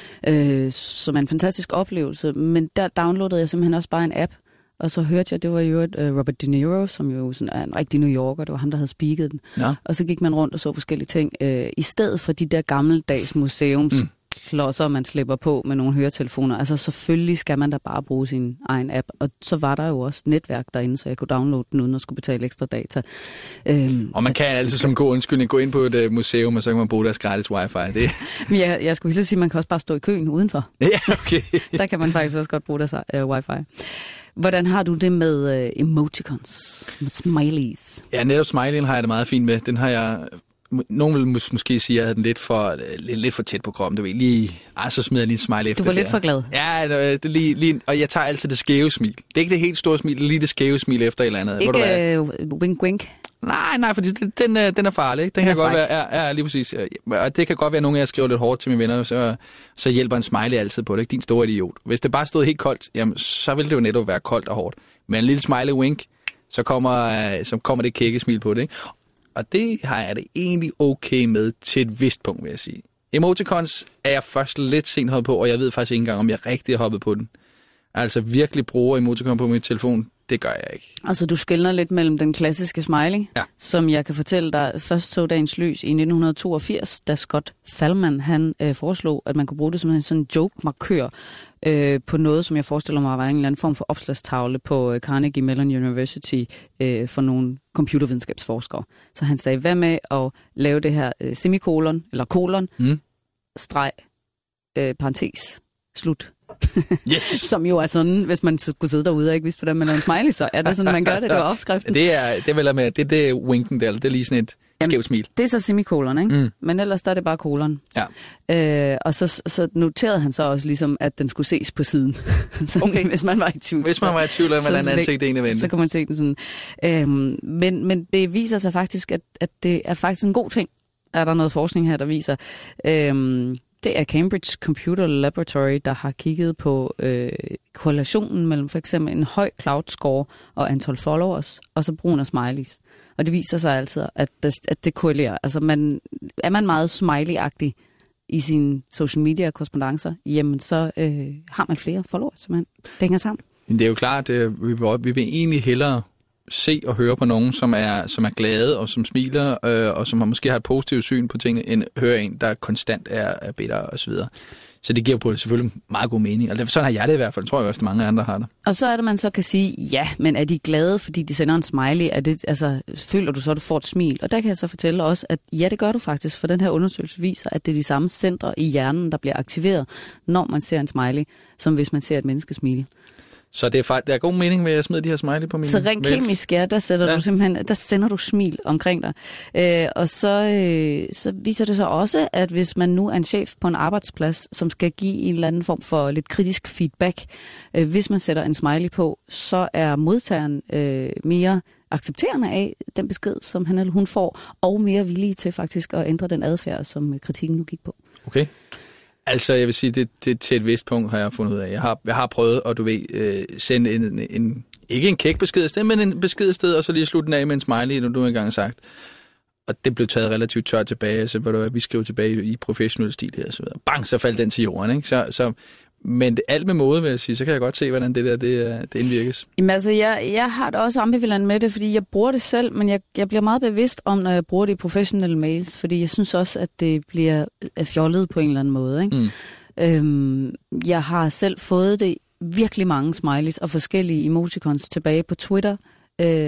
øh, som er en fantastisk oplevelse, men der downloadede jeg simpelthen også bare en app, og så hørte jeg, det var jo et uh, Robert De Niro, som jo sådan er en rigtig New Yorker, det var ham, der havde speaket den. Ja. Og så gik man rundt og så forskellige ting, øh, i stedet for de der gammeldags museums mm. klodser, man slipper på med nogle høretelefoner. Altså selvfølgelig skal man da bare bruge sin egen app, og så var der jo også netværk derinde, så jeg kunne downloade den uden at skulle betale ekstra data. Øhm, og man kan altså som god undskyldning gå ind på et uh, museum, og så kan man bruge deres gratis wifi. Det. Men jeg, jeg skulle lige sige, at man kan også bare stå i køen udenfor. Ja, okay. Der kan man faktisk også godt bruge deres uh, wifi. Hvordan har du det med uh, emoticons, med smileys? Ja, netop smileyen har jeg det meget fint med. Den har jeg... Nogen vil mås- måske sige, at jeg havde den lidt for, lidt, lidt for tæt på kroppen. Du ved, lige... Ej, så smider jeg lige en smile efter. Du var det lidt for glad. Ja, det, det, lige, lige, og jeg tager altid det skæve smil. Det er ikke det helt store smil, det er lige det skæve smil efter et eller andet. Ikke uh, wink-wink? Nej, nej, fordi den, den, den er farlig. Ikke? Den, den kan godt være... Ja, ja, lige præcis. Og det kan godt være, at nogle af jer skriver lidt hårdt til mine venner, så, så hjælper en smiley altid på det. Ikke? Din store idiot. Hvis det bare stod helt koldt, jamen, så ville det jo netop være koldt og hårdt. Men en lille smiley wink, så kommer, så kommer det kække smil på det, ikke? Og det har jeg det egentlig okay med til et vist punkt, vil jeg sige. Emoticons er jeg først lidt sent hoppet på, og jeg ved faktisk ikke engang, om jeg rigtig har hoppet på den. Altså virkelig bruger emoticon på min telefon, det gør jeg ikke. Altså du skelner lidt mellem den klassiske smiley, ja. som jeg kan fortælle dig først så dagens lys i nitten toogfirs, da Scott Fallman han øh, foreslog, at man kunne bruge det som en sådan joke-markør øh, på noget, som jeg forestiller mig var en eller anden form for opslagstavle på øh, Carnegie Mellon University øh, for nogle computervidenskabsforskere. Så han sagde, hvad med at lave det her øh, semikolon, eller kolon, mm. streg, øh, parentes, slut. Yes. Som jo er sådan, hvis man skulle sidde derude og ikke vidste, hvordan man lavede en smiley, så er det sådan, man gør det, det var opskriften. Det er, det er vel med, det er det winken der, det er lige sådan et skævt smil. Det er så semikolon, ikke? Mm. Men ellers der er det bare kolon. Ja. Øh, og så, så noterede han så også ligesom, at den skulle ses på siden. sådan, okay. Hvis man var i tvivl. Hvis man var i tvivl om, hvordan ansigt egentlig vendte. Så kan man se den sådan. Øhm, men, men det viser sig faktisk, at, at det er faktisk en god ting. Er der noget forskning her, der viser... Øhm, Det er Cambridge Computer Laboratory, der har kigget på øh, korrelationen mellem for eksempel en høj cloud score og antal followers, og så brugen af smileys. Og det viser sig altså, at det, at det korrelerer. Altså man, er man meget smiley-agtig i sine social media-korrespondancer, jamen så øh, har man flere followers, simpelthen. Det hænger sammen. Men det er jo klart, at vi vil, vi vil egentlig hellere se og høre på nogen, som er, som er glade og som smiler, øh, og som har måske har et positivt syn på tingene, end høre en, der konstant er, er bitter og så videre. Så det giver på det selvfølgelig meget god mening. Altså, sådan har jeg det i hvert fald. Tror jeg også, at mange andre har det. Og så er det, man så kan sige, ja, men er de glade, fordi de sender en smiley? Er det, altså, føler du så, at du får et smil? Og der kan jeg så fortælle også, at ja, det gør du faktisk, for den her undersøgelse viser, at det er de samme centre i hjernen, der bliver aktiveret, når man ser en smiley, som hvis man ser et menneske smile. Så det er faktisk, der er god mening med at smide de her smiley på mine. Så rent kemisk, ja, der sætter ja. du simpelthen, der sender du smil omkring dig. Øh, og så, øh, så viser det sig også, at hvis man nu er en chef på en arbejdsplads, som skal give en eller anden form for lidt kritisk feedback, øh, hvis man sætter en smiley på, så er modtageren øh, mere accepterende af den besked, som han eller hun får, og mere villige til faktisk at ændre den adfærd, som kritikken nu gik på. Okay. Altså, jeg vil sige, det, det til et vist punkt har jeg fundet ud af. Jeg har, jeg har prøvet at, du ved, øh, sende en, en, ikke en kæk besked sted, men en besked sted, og så lige slutte den af med en smiley, når du engang har sagt. Og det blev taget relativt tørt tilbage, så var det, vi skrev tilbage i professionel stil her, så videre. Bang, så faldt den til jorden, ikke? Så, så, men det, alt med måde, vil jeg sige, så kan jeg godt se, hvordan det der, det, det indvirkes. Jamen altså, jeg, jeg har da også ambivalent med det, fordi jeg bruger det selv, men jeg, jeg bliver meget bevidst om, når jeg bruger det i professionelle mails, fordi jeg synes også, at det bliver fjollet på en eller anden måde, ikke? Mm. Øhm, jeg har selv fået det virkelig mange smileys og forskellige emoticons tilbage på Twitter, øh,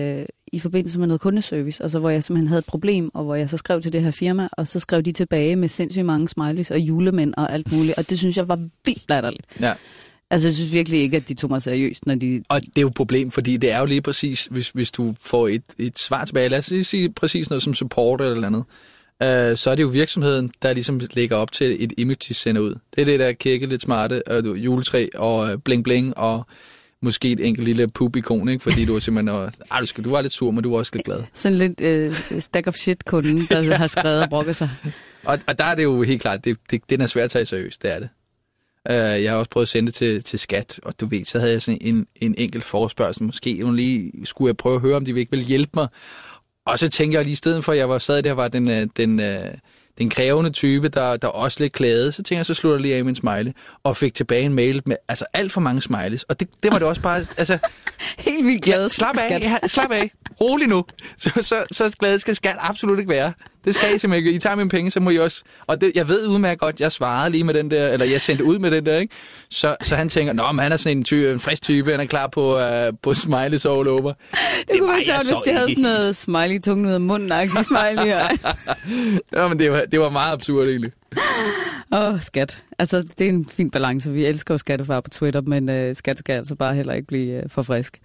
i forbindelse med noget kundeservice, altså hvor jeg simpelthen havde et problem, og hvor jeg så skrev til det her firma, og så skrev de tilbage med sindssygt mange smileys og julemænd og alt muligt, og det synes jeg var vildt latterligt. Ja. Altså, jeg synes virkelig ikke, at de tog mig seriøst, når de... Og det er jo et problem, fordi det er jo lige præcis, hvis, hvis du får et, et svar tilbage, lad os sige præcis noget som support eller andet, øh, så er det jo virksomheden, der ligesom lægger op til et image, de sender ud. Det er det der kække, lidt smarte, øh, juletræ og øh, bling bling og måske et enkelt lille poop-ikon, ikke? Fordi du er simpelthen... Og, ah, du, skal, du var lidt sur, men du var også lidt glad. Sådan lidt øh, stack of shit-kunden, der ja. har skrevet og brokket sig. Og, og der er det jo helt klart, det, det, den er svært at tage seriøst, det er det. Uh, jeg har også prøvet at sende det til, til skat, og du ved, så havde jeg sådan en, en enkelt forespørgsel. Måske lige skulle jeg prøve at høre, om de ikke ville hjælpe mig. Og så tænkte jeg lige i stedet for, at jeg var sad der, var den, den, den krævende type, der, der også lidt klagede. Så tænkte jeg, så slutter jeg lige af min smiley, og fik tilbage en mail med altså alt for mange smileys. Og det, det var det også bare... altså helt vildt glad. Slap af, ja, slap af. Rolig nu. Så, så, så glad skal skat absolut ikke være. Det skal I simpelthen ikke. I tager mine penge, så må I også... Og det, jeg ved udmærket godt, jeg svarede lige med den der, eller jeg sendte ud med den der, ikke? Så, så han tænker, nå, men han er sådan en, type, en frisk type, han er klar på, uh, på smileys all over. Det, det kunne være sjovt, hvis de havde sådan noget smiley tungen ud af munden-agtigt smiley her. Ja, men det var, det var meget absurd egentlig. Åh, oh, skat. Altså, det er en fin balance. Vi elsker jo skattefar på Twitter, men uh, skat skal altså bare heller ikke blive uh, for frisk.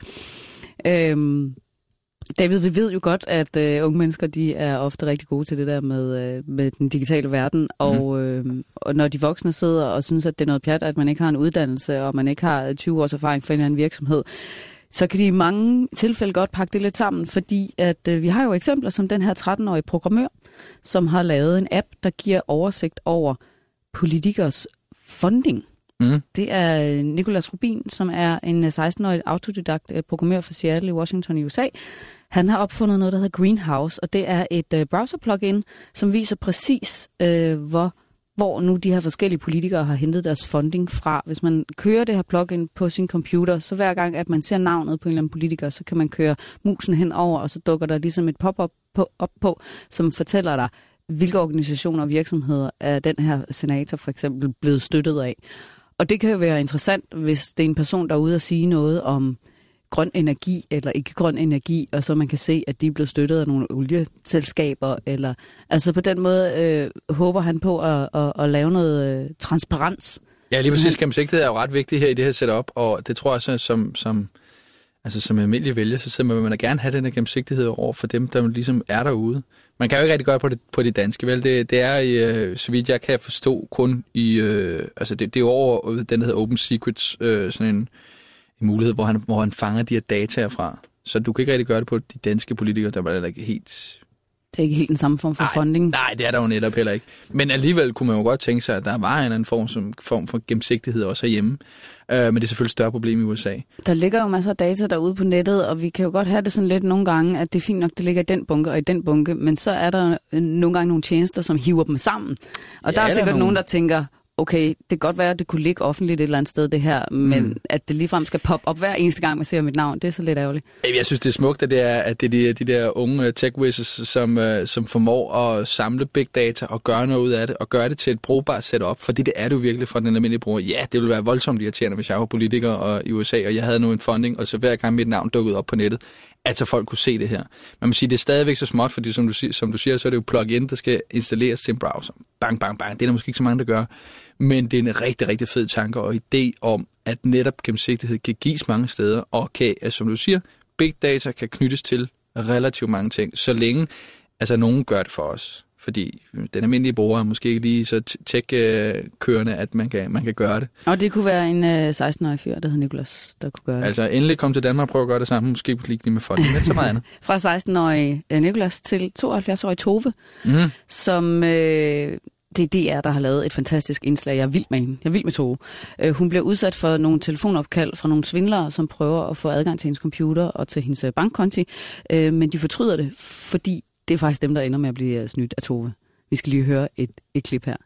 Øhm... David, vi ved jo godt, at øh, unge mennesker, de er ofte rigtig gode til det der med, øh, med den digitale verden, og, øh, og når de voksne sidder og synes, at det er noget pjat, at man ikke har en uddannelse, og man ikke har tyve års erfaring for en eller anden virksomhed, så kan de i mange tilfælde godt pakke det lidt sammen, fordi at øh, vi har jo eksempler som den her tretten-årige programmør, som har lavet en app, der giver oversigt over politikers funding. Mm. Det er Nicolas Rubin, som er en seksten-årig autodidakt programmør fra Seattle i Washington i U S A. Han har opfundet noget, der hedder Greenhouse, og det er et uh, browser-plugin, som viser præcis, uh, hvor, hvor nu de her forskellige politikere har hentet deres funding fra. Hvis man kører det her plugin på sin computer, så hver gang, at man ser navnet på en eller anden politiker, så kan man køre musen henover, og så dukker der ligesom et pop-up på, op på, som fortæller dig, hvilke organisationer og virksomheder er den her senator for eksempel blevet støttet af. Og det kan jo være interessant, hvis det er en person, der er ude og sige noget om grøn energi eller ikke grøn energi, og så man kan se, at de er blevet støttet af nogle olieselskaber. Eller, altså på den måde øh, håber han på at, at, at lave noget øh, transparens. Ja, lige præcis. Gennemsigtighed er jo ret vigtigt her i det her setup, og det tror jeg også, som, som, altså, som almindelig vælger, så simpelthen vil man gerne have den her gennemsigtighed over for dem, der ligesom er derude. Man kan jo ikke rigtig gøre på det, på det danske, vel? Det, det er, øh, så vidt jeg kan forstå, kun i, øh, altså det, det er jo over, den der hedder Open Secrets, øh, sådan en, en mulighed, hvor han, hvor han fanger de her data fra. Så du kan ikke rigtig gøre det på de danske politikere, der var ikke helt... Det er ikke helt den samme form for nej, funding. Nej, det er der jo netop heller ikke. Men alligevel kunne man jo godt tænke sig, at der var en anden form, som, form for gennemsigtighed også herhjemme. Uh, men det er selvfølgelig et større problem i U S A. Der ligger jo masser af data derude på nettet, og vi kan jo godt have det sådan lidt nogle gange, at det er fint nok, det ligger i den bunke og i den bunke, men så er der nogle gange nogle tjenester, som hiver dem sammen. Og ja, der er sikkert nogen, nogen, der tænker, okay, det kan godt være, at det kunne ligge offentligt et eller andet sted, det her, men mm. at det ligefrem skal poppe op hver eneste gang, man ser mit navn, det er så lidt ærgerligt. Jeg synes, det er smukt, at det er, at det er de, de der unge tech-whizzes, som, som formår at samle big data og gøre noget ud af det, og gøre det til et brugbart setup, fordi det er det jo virkelig for den almindelige bruger. Ja, det ville være voldsomt irriterende, hvis jeg var politiker og i U S A, og jeg havde nu en funding, og så hver gang mit navn dukkede op på nettet, at så folk kunne se det her. Man må sige, det er stadigvæk så småt, fordi som du, som du siger, så er det jo plug-in, der skal installeres til en browser. Bang, bang, bang. Det er der måske ikke så mange, der gør. Men det er en rigtig, rigtig fed tanke og idé om, at netop gennemsigtighed kan gives mange steder, og kan, altså, som du siger, big data kan knyttes til relativt mange ting, så længe altså, nogen gør det for os. Fordi den almindelige bruger er måske ikke lige så tech-kørende, at man kan, man kan gøre det. Og det kunne være en uh, seksten-årig fyr, der hedder Nicolas, der kunne gøre det. Altså endelig komme til Danmark og prøve at gøre det samme, måske lige med folk, men så meget andet. Fra seksten-årig uh, Nicolas til tooghalvfjerds-årig Tove, mm. som... Uh, Det er D R, der har lavet et fantastisk indslag. Jeg er vild med hende. Jeg er vild med Tove. Uh, hun bliver udsat for nogle telefonopkald fra nogle svindlere, som prøver at få adgang til hendes computer og til hendes bankkonti. Uh, men de fortryder det, fordi det er faktisk dem, der ender med at blive snydt af Tove. Vi skal lige høre et, et klip her.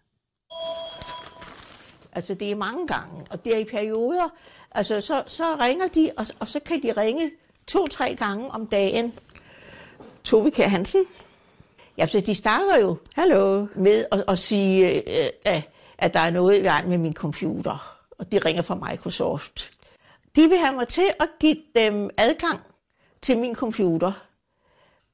Altså det er mange gange, og det er i perioder. Altså så, så ringer de, og, og så kan de ringe to-tre gange om dagen. Tove Kjær Hansen. Ja, så de starter jo Hallo. med at, at sige, øh, at der er noget i gang med min computer, og de ringer fra Microsoft. De vil have mig til at give dem adgang til min computer,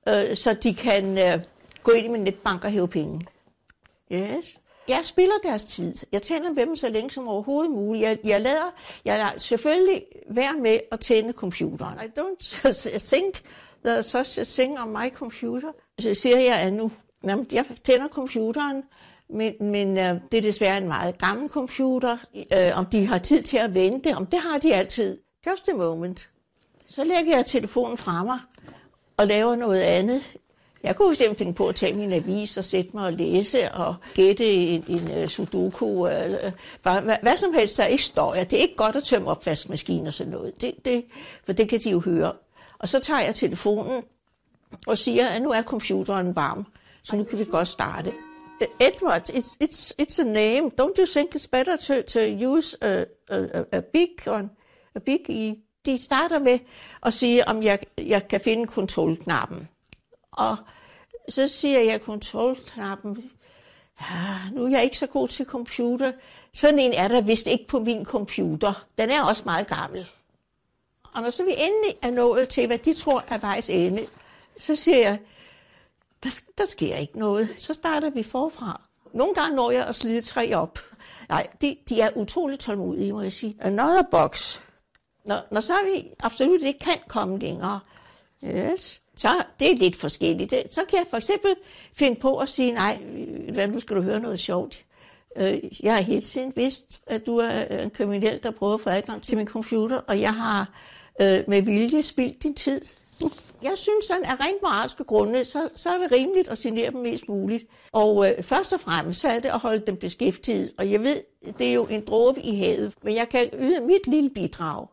øh, så de kan øh, gå ind i min netbank og hæve penge. Yes. Jeg spiller deres tid. Jeg tænder ved dem så længe som overhovedet muligt. Jeg, jeg lader jeg lader selvfølgelig være med at tænde computeren. I don't think there's such a thing on my computer. Så siger jeg at nu, jamen, jeg tænder computeren, men, men øh, det er desværre en meget gammel computer. Øh, om de har tid til at vente, om det har de altid. Just a moment. Så lægger jeg telefonen fra mig og laver noget andet. Jeg kunne simpelthen finde på at tage min avis og sætte mig og læse og gætte en, en uh, sudoku. Eller, bare, hvad, hvad som helst, der ikke står jeg. Det er ikke godt at tømme opvaskemaskinen og sådan noget, det, det, for det kan de jo høre. Og så tager jeg telefonen og siger, at nu er computeren varm, så nu kan vi godt starte. Edward, it's, it's, it's a name. Don't you think it's better to, to use a, a, a big one, a big E? De starter med at sige, om jeg, jeg kan finde kontrolknappen. Og så siger jeg kontrolknappen, ja, nu er jeg ikke så god til computer. Sådan en er der vist ikke på min computer. Den er også meget gammel. Og når så vi endelig er nået til, hvad de tror er vejs ende, så siger jeg, der, der sker ikke noget. Så starter vi forfra. Nogle gange når jeg at slide tre op. Nej, de, de er utroligt tålmodige, må jeg sige. Another box. Når, når så vi absolut ikke kan komme længere, yes, så det er lidt forskelligt. Så kan jeg for eksempel finde på at sige, nej, nu skal du høre noget sjovt. Jeg har hele tiden vidst, at du er en kriminel, der prøver at få adgang til min computer, og jeg har med vilje spildt din tid. Jeg synes, sådan af rent moralske grunde, så, så er det rimeligt at genere dem mest muligt. Og øh, først og fremmest så er det at holde dem beskæftiget. Og jeg ved, det er jo en dråbe i havet, men jeg kan yde mit lille bidrag.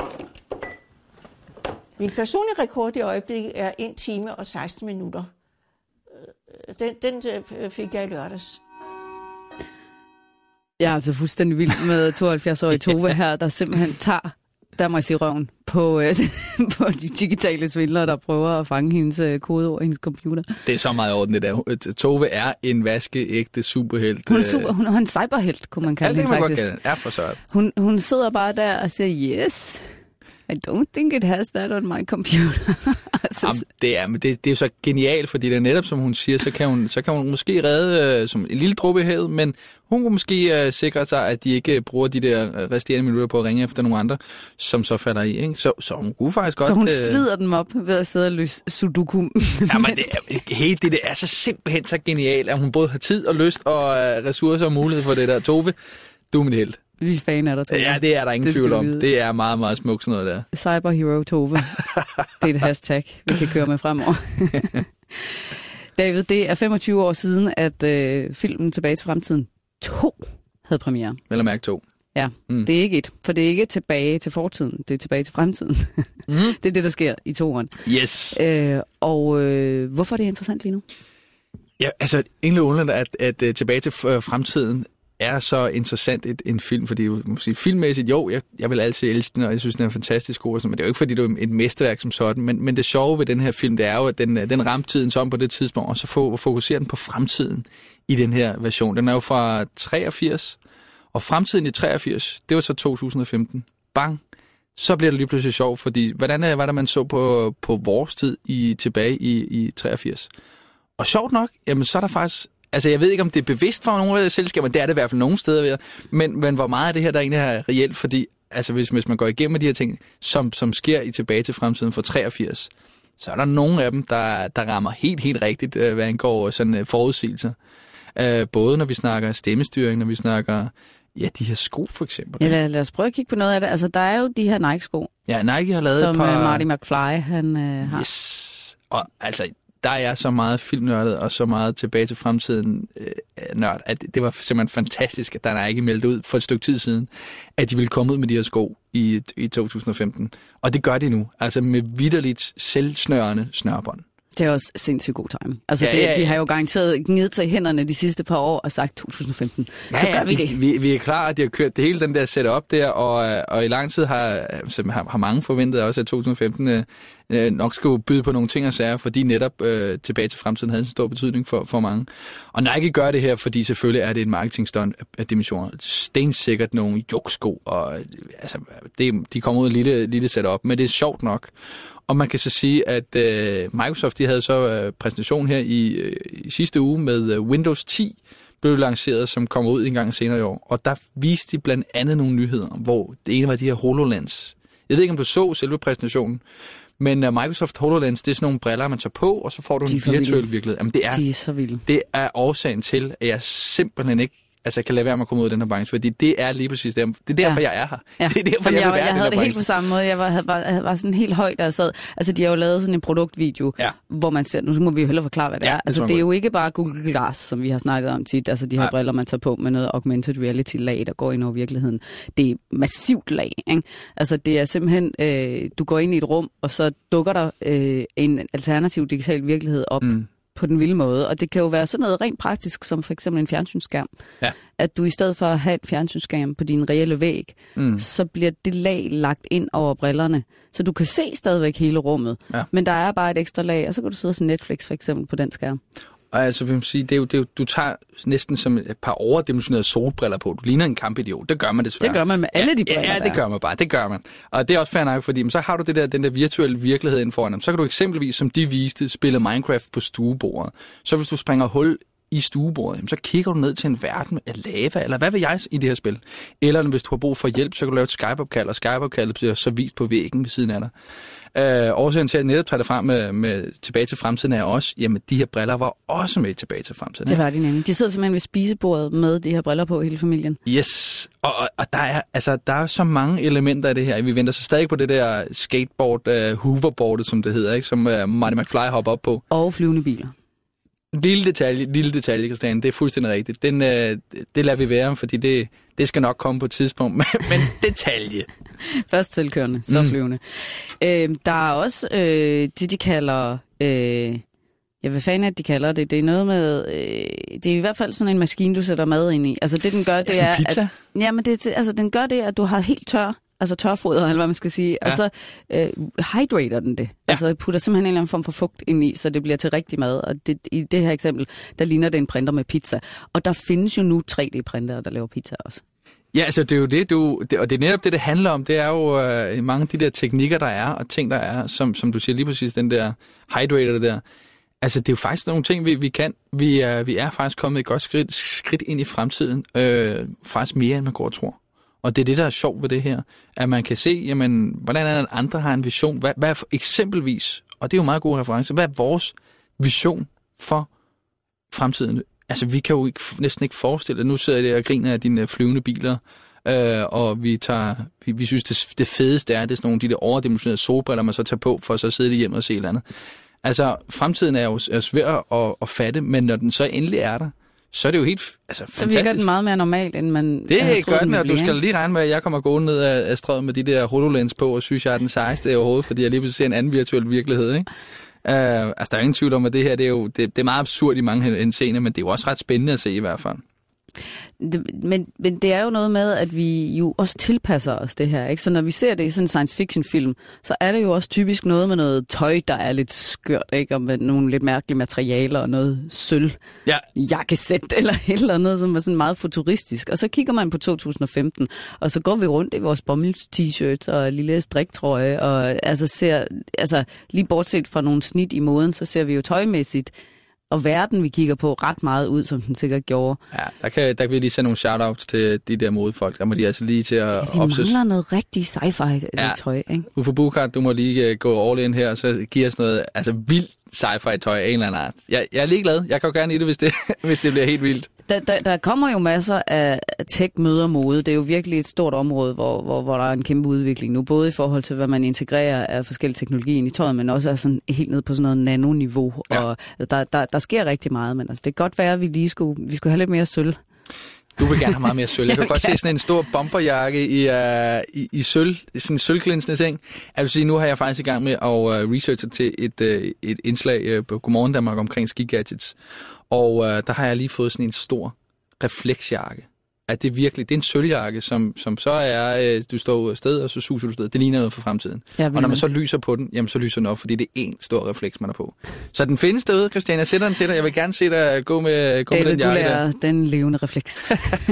Min personlige rekord i øjeblikket er en time og seksten minutter. Den, den fik jeg i lørdags. Jeg er altså fuldstændig vild med tooghalvfjerds-årige Tove her, der simpelthen tager, der må jeg sige røven, på, øh, på de digitale svindlere, der prøver at fange hendes øh, kodeord i hendes computer. Det er så meget ordentligt der. Tove er en vaskeægte superhelt. Hun er, super, hun er en cyberhelt, kunne man kalde ja, hende faktisk. Ja, ja, for så. Hun, hun sidder bare der og siger, yes, I don't think it has that on my computer. altså, Jamen, det, er, men det, det er jo så genialt, fordi det er netop, som hun siger, så kan hun, så kan hun måske redde øh, som en lille dråbe i havet, men hun kunne måske øh, sikre sig, at de ikke bruger de der resterende minutter på at ringe efter nogle andre, som så falder i. Ikke? Så, så hun kunne faktisk godt... Så hun øh... slider dem op ved at sidde og løse sudoku. Jamen, det, helt det, det er så simpelthen så genialt, at hun både har tid og lyst og øh, ressourcer og mulighed for det der. Tove, du er min helt. Vi er fan af dig, Tove. Ja, det er der ingen tvivl om. Vide. Det er meget, meget smukt sådan noget der. Cyberhero Tove. Det er et hashtag, vi kan køre med fremover. David, det er femogtyve år siden, at øh, filmen Tilbage til fremtiden to havde premiere. Vel at mærke to. Ja, mm. Det er ikke et, for det er ikke tilbage til fortiden, det er tilbage til fremtiden. mm. Det er det, der sker i toeren. Yes. Øh, og øh, hvorfor er det interessant lige nu? Ja, altså egentlig undladt, at, at, at Tilbage til fremtiden er så interessant et, en film, fordi sige, filmmæssigt, jo, jeg, jeg vil altid elske den, og jeg synes, den er fantastisk god, men det er jo ikke, fordi det er et mesterværk som sådan, men, men det sjove ved den her film, det er jo, at den, den ramte tiden som på det tidspunkt, og så få, fokuserer den på fremtiden i den her version. Den er jo fra treogfirs, og fremtiden i treogfirs, det var så to tusind og femten. Bang! Så bliver det lige pludselig sjovt, fordi hvordan var det, man så på, på vores tid i, tilbage i, i treogfirs? Og sjovt nok, jamen så er der faktisk... Altså, jeg ved ikke, om det er bevidst for nogle af selskaber, det er det i hvert fald nogle steder ved, men, men hvor meget af det her, der egentlig er reelt, fordi altså, hvis, hvis man går igennem de her ting, som, som sker i Tilbage til fremtiden for treogfirs, så er der nogle af dem, der, der rammer helt, helt rigtigt, hvad angår sådan forudsigelser. Uh, både når vi snakker stemmestyring, når vi snakker, ja, de her sko for eksempel. Ja, lad, lad os prøve at kigge på noget af det. Altså, der er jo de her Nike-sko. Ja, Nike har lavet som et par... Som Marty McFly, han uh, har. Yes. Og altså... Der er så meget filmnørdet og så meget Tilbage til fremtiden øh, nørd, at det var simpelthen fantastisk, at der er ikke meldt ud for et stykke tid siden, at de ville komme ud med de her sko i, i to tusind og femten. Og det gør de nu, altså med vitterligt selvsnørende snørbånd. Det er også sindssygt god timing. Altså, ja, det, ja, ja. De har jo garanteret gnid til hænderne de sidste par år og sagt to tusind og femten. Ja, så gør ja, vi det. Vi, vi er klar, at de har kørt det hele den der setup der, og, og i lang tid har, har, har mange forventet også, at to tusind og femten øh, øh, nok skulle byde på nogle ting og sager, fordi netop øh, Tilbage til fremtiden havde en stor betydning for, for mange. Og Nike gør det her, fordi selvfølgelig er det et marketingstunt af dimensioner. Stensikkert nogle juksko, og altså, det, de kommer ud af et lille, lille setup, men det er sjovt nok. Og man kan så sige, at øh, Microsoft de havde så øh, præsentation her i, øh, i sidste uge med øh, Windows ti, blev lanceret, som kommer ud en gang senere i år. Og der viste de blandt andet nogle nyheder, hvor det ene var de her HoloLens. Jeg ved ikke, om du så selve præsentationen, men uh, Microsoft HoloLens, det er sådan nogle briller, man tager på, og så får du en virtuel virkelighed. Jamen, det er, de er så vilde. Det er årsagen til, at jeg simpelthen ikke altså, jeg kan lade være med at komme ud af den her branche, fordi det er lige præcis det. Det er derfor, ja. jeg er her. Ja. Det er derfor, jeg, jeg, jeg, jeg havde det branche. helt på samme måde. Jeg var, havde, var, havde, var sådan helt højt, der jeg sad. Altså, de har jo lavet sådan en produktvideo, ja. hvor man ser, nu må vi jo hellere forklare, hvad det ja, er. Altså, det, det er jo ikke bare Google Glass, som vi har snakket om tit. Altså, de her Nej. briller, man tager på med noget augmented reality-lag, der går ind over virkeligheden. Det er massivt lag, ikke? Altså, det er simpelthen, øh, du går ind i et rum, og så dukker der øh, en alternativ digital virkelighed op. Mm. på den vilde måde. Og det kan jo være sådan noget rent praktisk, som for eksempel en fjernsynsskærm. Ja. At du i stedet for at have et fjernsynsskærm på din reelle væg, mm. så bliver det lag lagt ind over brillerne. Så du kan se stadigvæk hele rummet. Ja. Men der er bare et ekstra lag, og så kan du sidde og se Netflix for eksempel på den skærm. Og altså, vil man sige, det er jo, det er jo, du tager næsten som et par overdimensionerede solbriller på. Du ligner en kampidiot. Det gør man desværre. Det gør man med alle de briller. Ja, ja, det gør man bare. Det gør man. Og det er også fair nok, fordi men så har du det der, den der virtuelle virkelighed inden foran dem. Så kan du eksempelvis, som de viste, spille Minecraft på stuebordet. Så hvis du springer hul i stuebordet, så kigger du ned til en verden af lava, eller hvad vil jeg i det her spil? Eller hvis du har brug for hjælp, så kan du lave et Skype-opkald, og Skype-opkaldet bliver så vist på væggen ved siden af dig. Øh, årsagen til, at jeg netop tager det frem med, med Tilbage til fremtiden er også, jamen de her briller var også med Tilbage til fremtiden. Det var de nemlig. De sidder simpelthen ved spisebordet med de her briller på, hele familien. Yes, og, og, og der, er, altså, der er så mange elementer af det her. Vi venter så stadig på det der skateboard, uh, hoverboardet, som det hedder, ikke? Som uh, Marty McFly hopper op på. Og flyvende biler. Lille detalje, lille detalje, Christian, det er fuldstændig rigtigt. Den, øh, det lader vi være, fordi det, det skal nok komme på et tidspunkt, men detalje. Først tilkørende, så mm. flyvende. Øh, der er også øh, det, de kalder... Øh, ja, hvad fanden er det, de kalder det? Det er noget med... Øh, det er i hvert fald sådan en maskine, du sætter mad ind i. Altså det, den gør, det ja, er... Pizza? At, jamen, det, altså, den gør det, at du har helt tør... Altså tørfoder, eller hvad man skal sige. Ja. Og så øh, hydrater den det. Ja. Altså putter simpelthen en eller anden form for fugt ind i, så det bliver til rigtig mad. Og det, i det her eksempel, der ligner det en printer med pizza. Og der findes jo nu tre D-printere, der laver pizza også. Ja, altså det er jo det, du, det, og det er netop det, det handler om. Det er jo øh, mange af de der teknikker, der er, og ting, der er, som, som du siger lige præcis, den der hydrator der. Altså det er jo faktisk nogle ting, vi, vi kan. Vi er, vi er faktisk kommet et godt skridt, skridt ind i fremtiden. Øh, faktisk mere, end man går og tror. Og det er det, der er sjovt ved det her, at man kan se, jamen, hvordan er det, andre har en vision. Hvad, hvad er eksempelvis, og det er jo meget god reference, hvad er vores vision for fremtiden? Altså, vi kan jo ikke, næsten ikke forestille, at nu sidder jeg der og griner af dine flyvende biler, øh, og vi tager, vi, vi synes, det, det fedeste er, det er sådan nogle af de der overdimensionerede solbriller, man så tager på, for så at sidde hjemme og se et eller andet. Altså, fremtiden er jo er svær at, at fatte, men når den så endelig er der, så er det jo helt altså, fantastisk. Så virker den meget mere normalt, end man det havde er troet, godt, og du skal ikke? lige regne med, at jeg kommer gående ned af, af strøget med de der HoloLens på, og synes, jeg er den sejeste overhovedet, fordi jeg lige pludselig ser en anden virtuel virkelighed, ikke? Uh, altså, der er ingen tvivl om, at det her, det er jo det, det er meget absurd i mange henseender, men det er jo også ret spændende at se i hvert fald. Det, men, men det er jo noget med, at vi jo også tilpasser os det her, ikke? Så når vi ser det i sådan en science fiction film, så er det jo også typisk noget med noget tøj, der er lidt skørt, ikke? Og med nogle lidt mærkelige materialer og noget sølv, ja. jakkesæt eller et eller andet, som er sådan meget futuristisk. Og så kigger man på to tusind og femten, og så går vi rundt i vores bomulds-t-shirts og lille striktrøje, og altså ser, altså lige bortset fra nogle snit i moden, så ser vi jo tøjmæssigt og verden, vi kigger på, ret meget ud, som den sikkert gjorde. Ja, der kan, der kan vi lige sende nogle shoutouts til de der modefolk. Der må de altså lige til at ja, vi opsøge. mangler noget rigtig sci-fi-tøj, ja. Ikke? Uffe Buchhardt, du må lige gå all in her, og så give os noget altså vildt sci-fi-tøj af en eller anden art. Jeg, jeg er ligeglad. Jeg kan jo gerne i det, hvis det, hvis det bliver helt vildt. Der, der, der kommer jo masser af tech-møder mode. Det er jo virkelig et stort område, hvor, hvor, hvor der er en kæmpe udvikling nu. Både i forhold til, hvad man integrerer af forskellige teknologier ind i tøjet, men også er sådan helt ned på sådan noget nanoniveau. Ja. Og der, der, der sker rigtig meget, men altså, det kan godt være, at vi lige skulle, vi skulle have lidt mere sølv. Du vil gerne have meget mere sølv. Jeg kan jeg godt kan. se sådan en stor bomberjakke i, uh, i, i sølv, sådan en sølvglinsende ting. Jeg vil sige, nu har jeg faktisk i gang med at uh, researche til et, uh, et indslag uh, på Godmorgen Danmark omkring ski gadgets. Og uh, der har jeg lige fået sådan en stor refleksjakke. at det virkelig, det er en sølvjakke, som, som så er, øh, du står afsted, og så suser du afsted. Det ligner noget for fremtiden. Og når man så lyser på den, jamen så lyser den op, fordi det er en stor refleks, man er på. Så den findes derude, Christiane. Jeg sætter den til dig. Jeg vil gerne se dig gå med, gå med den jakke der. David, den levende refleks.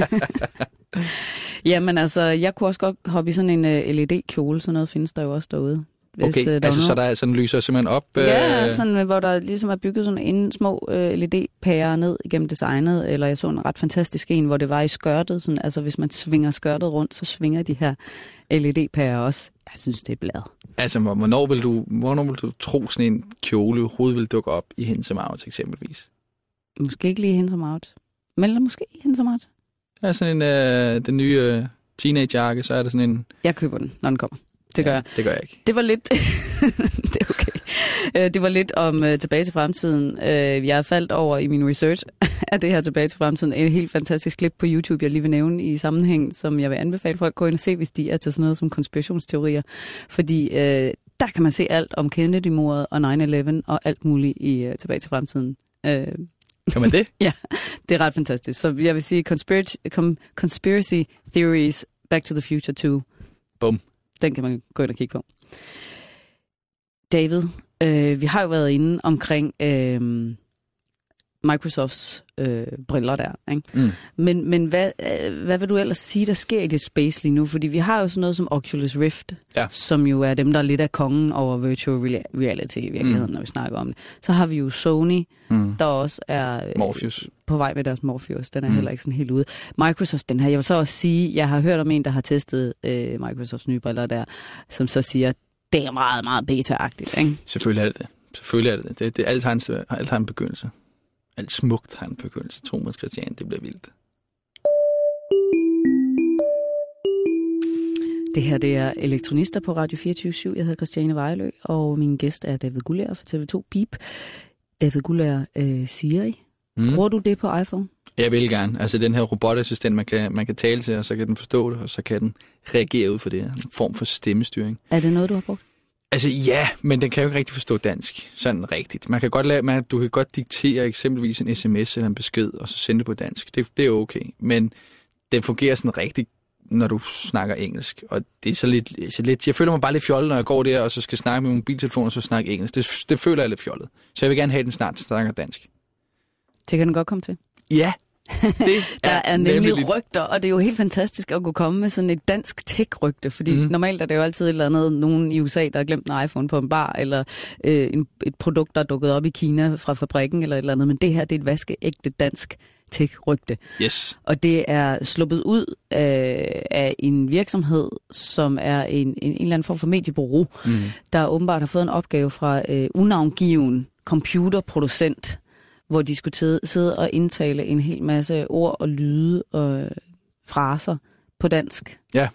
Jamen altså, jeg kunne også godt hoppe i sådan en uh, L E D-kjole, sådan noget findes der jo også derude. Hvis, okay, altså så der sådan lyser simpelthen op? Ja, øh... sådan, hvor der ligesom er bygget sådan en små øh, L E D-pærer ned igennem designet, eller jeg så en ret fantastisk en, hvor det var i skørtet, sådan, altså hvis man svinger skørtet rundt, så svinger de her L E D-pærer også. Jeg synes, det er blad. Altså, hvornår vil du, hvornår vil du tro, sådan en kjole overhovedet vil dukke op i Hense Mauritz eksempelvis? Måske ikke lige Hense Mauritz. Men måske Hense Mauritz. Ja, sådan en, øh, den nye øh, teenage-jakke, så er der sådan en... Jeg køber den, når den kommer. Det gør ja, jeg. Det gør jeg ikke. Det var lidt... det er okay. Det var lidt om uh, Tilbage til fremtiden. Uh, jeg har faldt over i min research af det her Tilbage til fremtiden. En helt fantastisk klip på YouTube, jeg lige vil nævne i sammenhæng, som jeg vil anbefale folk at gå ind og se, hvis de er til sådan noget som konspirationsteorier. Fordi uh, der kan man se alt om Kennedy-mordet og nine eleven og alt muligt i uh, Tilbage til fremtiden. Uh, kan man det? Ja, det er ret fantastisk. Så jeg vil sige conspiracy, conspiracy theories, Back to the Future to. Bum. Den kan man gå ind og kigge på. David, øh, vi har jo været inde omkring øh, Microsofts øh, briller der, ikke? Mm. Men, men hvad, øh, hvad vil du ellers sige, der sker i det space lige nu? Fordi vi har jo sådan noget som Oculus Rift, ja. Som jo er dem, der er lidt af kongen over virtual reality i virkeligheden, mm. når vi snakker om det. Så har vi jo Sony, mm. der også er Morpheus. På vej med deres Morpheus. Den er mm. heller ikke sådan helt ude. Microsoft, den her, jeg vil så også sige, jeg har hørt om en, der har testet øh, Microsofts nye briller der, som så siger, det er meget, meget beta-agtigt, ikke? Selvfølgelig er det det. Selvfølgelig er det det. det, det alt, har en, alt har en begyndelse. Alt smukt har en begyndelse. Thomas Christian, det bliver vildt. Det her, det er Elektronister på Radio fireogtyve syv. Jeg hedder Christiane Vejlø, og min gæst er David Guldager fra T V to Beep. David Guldager, øh, Siri. Mm. Bruger du det på iPhone? Jeg vil gerne. Altså den her robotassistent, man kan, man kan tale til, og så kan den forstå det, og så kan den reagere ud for det. En form for stemmestyring. Er det noget, du har brugt? Altså ja, men den kan jo ikke rigtig forstå dansk. Sådan rigtigt. Man kan godt lade, man, du kan godt diktere eksempelvis en sms eller en besked, og så sende det på dansk. Det, det er okay. Men den fungerer sådan rigtig, når du snakker engelsk. Og det er så lidt, så lidt... Jeg føler mig bare lidt fjollet, når jeg går der, og så skal snakke med min mobiltelefon, og så snakke engelsk. Det, det føler jeg lidt fjollet. Så jeg vil gerne have, den snart snakker dansk. Det kan den godt komme til. Ja. Det der er, er nemlig nemlig rygter, og det er jo helt fantastisk at kunne komme med sådan et dansk tech-rygte, fordi mm. normalt er det jo altid et eller andet, nogen i U S A, der har glemt en iPhone på en bar, eller øh, en, et produkt, der er dukket op i Kina fra fabrikken, eller et eller andet, men det her, det er et vaskeægte dansk tech-rygte. Yes. Og det er sluppet ud af, af en virksomhed, som er en, en, en eller anden form for mediebureau, mm. der åbenbart har fået en opgave fra øh, unavngiven computerproducent, hvor de skulle sidde og indtale en hel masse ord og lyde og fraser på dansk. Ja.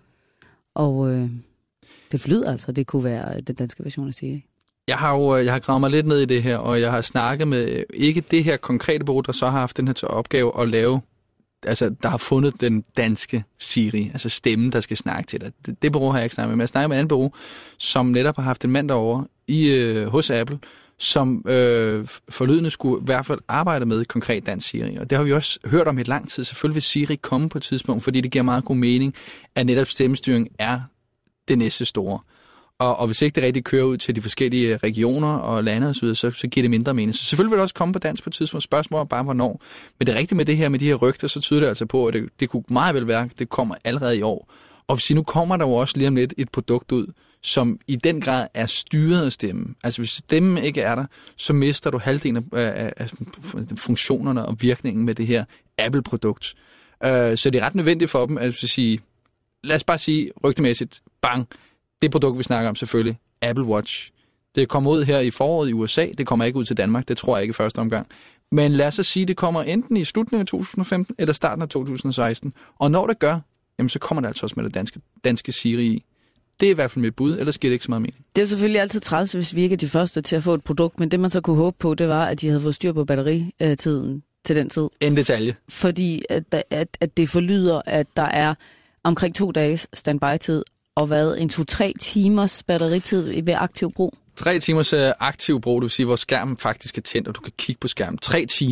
Og øh, det flyder altså, det kunne være den danske version af Siri. Jeg har jo jeg har gravet mig lidt ned i det her, og jeg har snakket med, ikke det her konkrete bureau, der så har haft den her til opgave at lave, altså der har fundet den danske Siri, altså stemmen, der skal snakke til dig. Det, det bureau har jeg ikke snakket med, men jeg snakker med en anden bureau, som netop har haft en mand derovre i, øh, hos Apple, som øh, forlydende skulle i hvert fald arbejde med konkret dansk Siri. Og det har vi også hørt om i lang tid. Selvfølgelig vil Siri komme på et tidspunkt, fordi det giver meget god mening, at netop stemmestyring er det næste store. Og, og hvis ikke det rigtig kører ud til de forskellige regioner og lande og så videre, så, så giver det mindre mening. Så selvfølgelig vil det også komme på dansk på et tidspunkt. Spørgsmål er bare hvornår. Men det rigtige med det her, med de her rygter, så tyder det altså på, at det, det kunne meget vel være, det kommer allerede i år. Og hvis nu kommer der jo også lige om lidt et produkt ud, som i den grad er styret af stemmen. Altså hvis stemmen ikke er der, så mister du halvdelen af, af, af funktionerne og virkningen med det her Apple-produkt. Uh, så det er ret nødvendigt for dem at sige, lad os bare sige rygtemæssigt, bang, det produkt vi snakker om selvfølgelig, Apple Watch. Det kommer ud her i foråret i U S A, det kommer ikke ud til Danmark, det tror jeg ikke i første omgang. Men lad os så sige, det kommer enten i slutningen af to tusind og femten eller starten af to tusind og seksten. Og når det gør, jamen så kommer det altså også med det danske, danske Siri i. Det er i hvert fald mit bud, ellers giver det ikke så meget mening. Det er selvfølgelig altid træls, hvis vi ikke er de første til at få et produkt, men det man så kunne håbe på, det var, at de havde fået styr på batteritiden til den tid. En detalje. Fordi at, at, at det forlyder, at der er omkring to dages standby-tid, og hvad, en to-tre timers batteritid ved aktiv brug? Tre timers uh, aktiv brug, det vil sige, hvor skærmen faktisk er tændt, og du kan kigge på skærmen. Tre timer.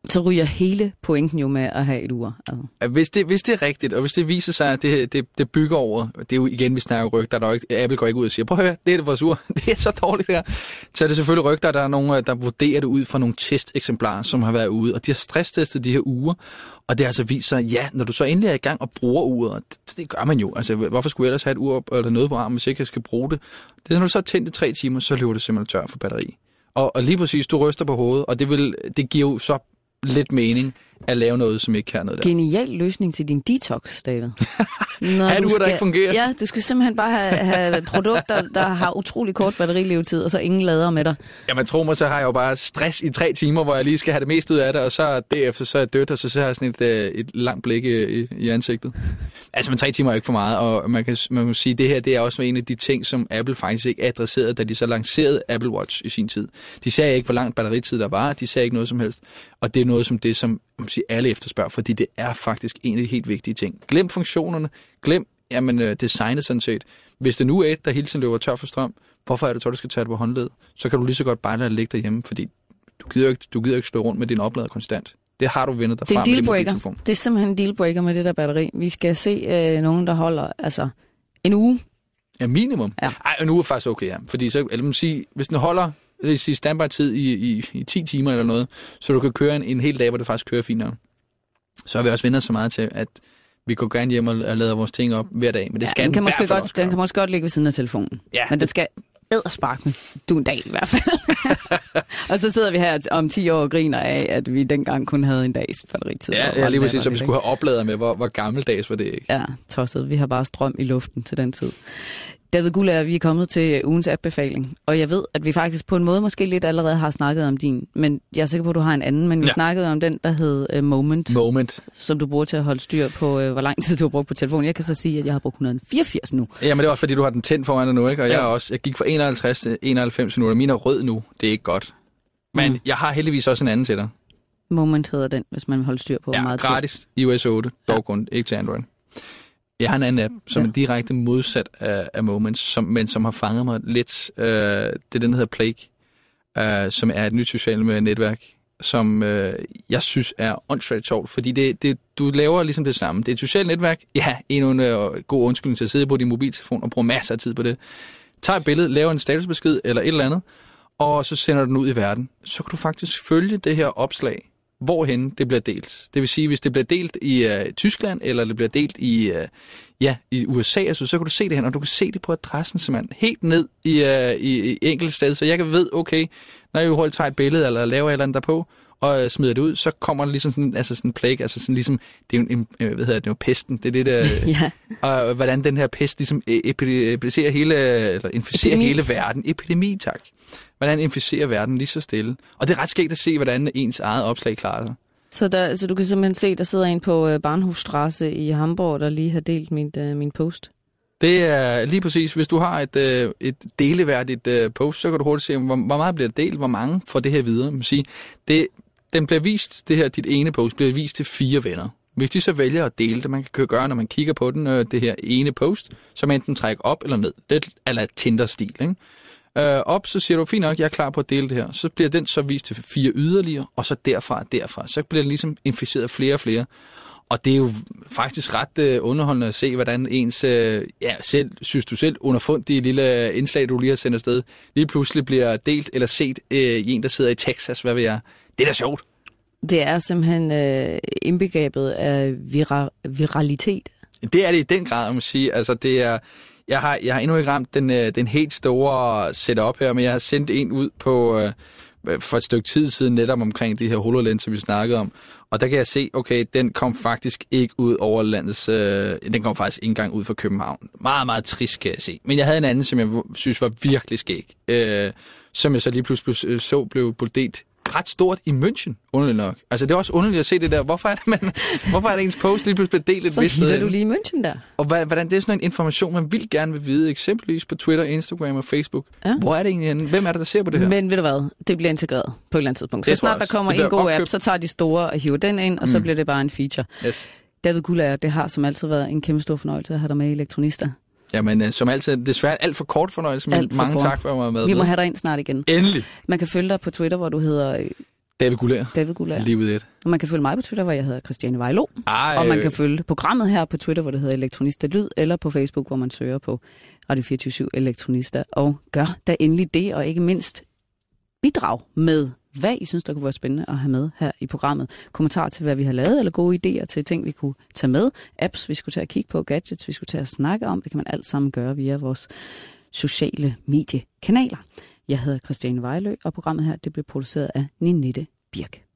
Så ryger hele pointen jo med at have et ur. Altså. Hvis det, hvis det er rigtigt, og hvis det viser sig, at det, det, det bygger over, det er jo igen, vi snakker rygter, der er ikke, Apple går ikke ud og siger, prøv at høre, det er vores ur, det er så dårligt her. Så er det selvfølgelig rygter, der er nogen, der vurderer det ud fra nogle testeksemplarer, som har været ude, og de har stresstestet de her uger, og det har altså vist sig, ja, når du så endelig er i gang og bruger uret, det, det gør man jo, altså hvorfor skulle jeg ellers have et ur eller noget på armen, hvis ikke jeg skal bruge det? Det er, når du så har tændt i tre timer, så løber det simpelthen tør for batteri. Og, og lige præcis, du ryster på hovedet, og det, vil, det giver jo så lidt mening at lave noget, som ikke kan noget der. Genial løsning til din detox, David. Når er du, skal, der ikke fungerer? Ja, du skal simpelthen bare have, have produkter, der har utrolig kort batterilevetid, og så ingen lader med dig. Jamen tro mig, så har jeg jo bare stress i tre timer, hvor jeg lige skal have det mest ud af det, og så derefter så er jeg dødt, og så, så har jeg sådan et, et langt blik i, i, i ansigtet. Altså, men tre timer er ikke for meget, og man kan, man kan sige, at det her det er også en af de ting, som Apple faktisk ikke adresserede, da de så lancerede Apple Watch i sin tid. De sagde ikke, hvor lang batteritid der var, de sagde ikke noget som helst, og det er noget som det, som man siger, alle efterspørger, fordi det er faktisk en af de helt vigtige ting. Glem funktionerne, glem jamen, designet sådan set. Hvis det nu er et, der hele tiden løber tør for strøm, hvorfor er det så, du skal tage det på håndled? Så kan du lige så godt bare lade det ligge derhjemme, fordi du gider ikke, du gider ikke slå rundt med din oplader konstant. Det har du vendt dig frem med din mobiltelefon. Det er simpelthen en dealbreaker med det der batteri. Vi skal se øh, nogen, der holder altså en uge. Ja, minimum. Ja. Ej, en uge er faktisk okay, ja. Fordi så, eller man sige, hvis den holder i standby-tid i, i, i ti timer eller noget, så du kan køre en, en hel dag, hvor det faktisk kører fint nok. Så har vi også vendt så meget til, at vi går gerne hjem og lader vores ting op hver dag. Men det ja, skal den, kan måske godt, også den kan måske godt ligge ved siden af telefonen. Ja, men den skal eddersparken du en dag i hvert fald. Og så sidder vi her om ti år og griner af, at vi dengang kun havde en dags batteritid. Ja, ja lige præcis, så vi skulle have oplader med, hvor, hvor gammeldags var det ikke. Ja, tosset. Vi har bare strøm i luften til den tid. David Guldager, vi er kommet til ugens app-befaling, og jeg ved, at vi faktisk på en måde måske lidt allerede har snakket om din, men jeg er sikker på, at du har en anden, men vi ja. snakkede om den, der hed uh, Moment, Moment, som du bruger til at holde styr på, uh, hvor lang tid du har brugt på telefonen. Jeg kan så sige, at jeg har brugt et hundrede og fireogfirs nu. Ja, men det var fordi, du har den tændt foran dig nu, ikke? Og ja. jeg, også, jeg gik fra enoghalvtreds til enoghalvfems minutter. Min er rød nu, det er ikke godt. Men mm. jeg har heldigvis også en anden til dig. Moment hedder den, hvis man vil holde styr på, ja, hvor meget gratis tid. i iOS otte, dog ja. kun, ikke til Android. Jeg har en anden app, som ja. er direkte modsat af, af Moments, som, men som har fanget mig lidt. Øh, det er den, der hedder Plague, øh, som er et nyt socialt netværk, som øh, jeg synes er åndssvagt sjovt, fordi det, det, du laver ligesom det samme. Det er et socialt netværk, ja, endnu en uh, god undskyldning til at sidde på din mobiltelefon og bruge masser af tid på det. Tag et billede, laver en statusbesked eller et eller andet, og så sender du den ud i verden. Så kan du faktisk følge det her opslag, hvorhen det bliver delt. Det vil sige, hvis det bliver delt i uh, Tyskland, eller det bliver delt i, uh, ja, i U S A, altså, så kan du se det hen, og du kan se det på adressen simpelthen helt ned i, uh, i, i enkelte steder. Så jeg kan ved, okay, når jeg hurtigt tager et billede, eller laver et eller andet derpå, og uh, smider det ud, så kommer der ligesom sådan, altså sådan en plague, altså sådan ligesom, det er jo en, hvad hedder det, det er jo pesten, det er det der, ja. og hvordan den her pest ligesom epiderer hele, eller inficerer Epidemi. hele verden. Epidemi, tak. Hvordan inficerer verden lige så stille. Og det er ret skægt at se, hvordan ens eget opslag klarer sig. Så, der, så du kan simpelthen se, der sidder en på uh, Bahnhofstrasse i Hamburg, der lige har delt min, uh, min post? Det er lige præcis. Hvis du har et, uh, et deleværdigt uh, post, så kan du hurtigt se, hvor, hvor meget bliver det delt, hvor mange får det her videre. Man sige, det, den bliver vist, det her, dit ene post, bliver vist til fire venner. Hvis de så vælger at dele det, man kan gøre, når man kigger på den, uh, det her ene post, så man enten trækker op eller ned. Lidt a la Tinder-stil, ikke? Uh, op, så siger du, fint nok, jeg er klar på at dele det her. Så bliver den så vist til fire yderligere, og så derfra og derfra. Så bliver den ligesom inficeret flere og flere. Og det er jo faktisk ret uh, underholdende at se, hvordan ens, uh, ja, selv, synes du selv, underfundige lille indslag, du lige har sendt afsted, lige pludselig bliver delt eller set uh, i en, der sidder i Texas, hvad ved jeg. Det er da sjovt. Det er simpelthen uh, indbegrebet af vira- viralitet. Det er det i den grad, må sige. Altså, det er... Jeg har, jeg har endnu ikke ramt den, den helt store setup her, men jeg har sendt en ud på øh, for et stykke tid siden netop omkring de her HoloLens, som vi snakkede om. Og der kan jeg se, okay, den kom faktisk ikke ud over landets... Øh, den kom faktisk ikke engang ud fra København. Meget, meget trist, kan jeg se. Men jeg havde en anden, som jeg synes var virkelig skæg. Øh, som jeg så lige pludselig så blev delt ret stort i München, underligt nok. Altså, det er også underligt at se det der. Hvorfor er det, man, hvorfor er det ens post lige pludselig blevet delt et vist sted? Så hitter du lige i München der. Og hvordan, det er sådan en information, man vil gerne vil vide, eksempelvis på Twitter, Instagram og Facebook. Ja. Hvor er det egentlig henne? Hvem er det, der ser på det her? Men ved du hvad? Det bliver integreret på et eller andet tidspunkt. Så snart der kommer en god opkøbt. App, så tager de store og hiver den ind, og mm. så bliver det bare en feature. Yes. David Guldager, det har som altid været en kæmpe stor fornøjelse at have dig med i Elektronista. Jamen, som altid, desværre alt for kort fornøjelse, men mange kort. Tak for at være med. Vi må have dig ind snart igen. Endelig. Man kan følge dig på Twitter, hvor du hedder David Gulær. David Gulær. Livet et. Og man kan følge mig på Twitter, hvor jeg hedder Christiane Vejlo. Ej. Og man kan følge programmet her på Twitter, hvor det hedder Elektronista Lyd, eller på Facebook, hvor man søger på Radio fireogtyve syv Elektronista. Og gør da endelig det, og ikke mindst bidrag med, hvad I synes, der kunne være spændende at have med her i programmet. Kommentarer til, hvad vi har lavet, eller gode idéer til ting, vi kunne tage med. Apps, vi skulle tage at kigge på, gadgets, vi skulle tage at snakke om. Det kan man alt sammen gøre via vores sociale mediekanaler. Jeg hedder Christiane Vejlø, og programmet her det blev produceret af Ninette Birk.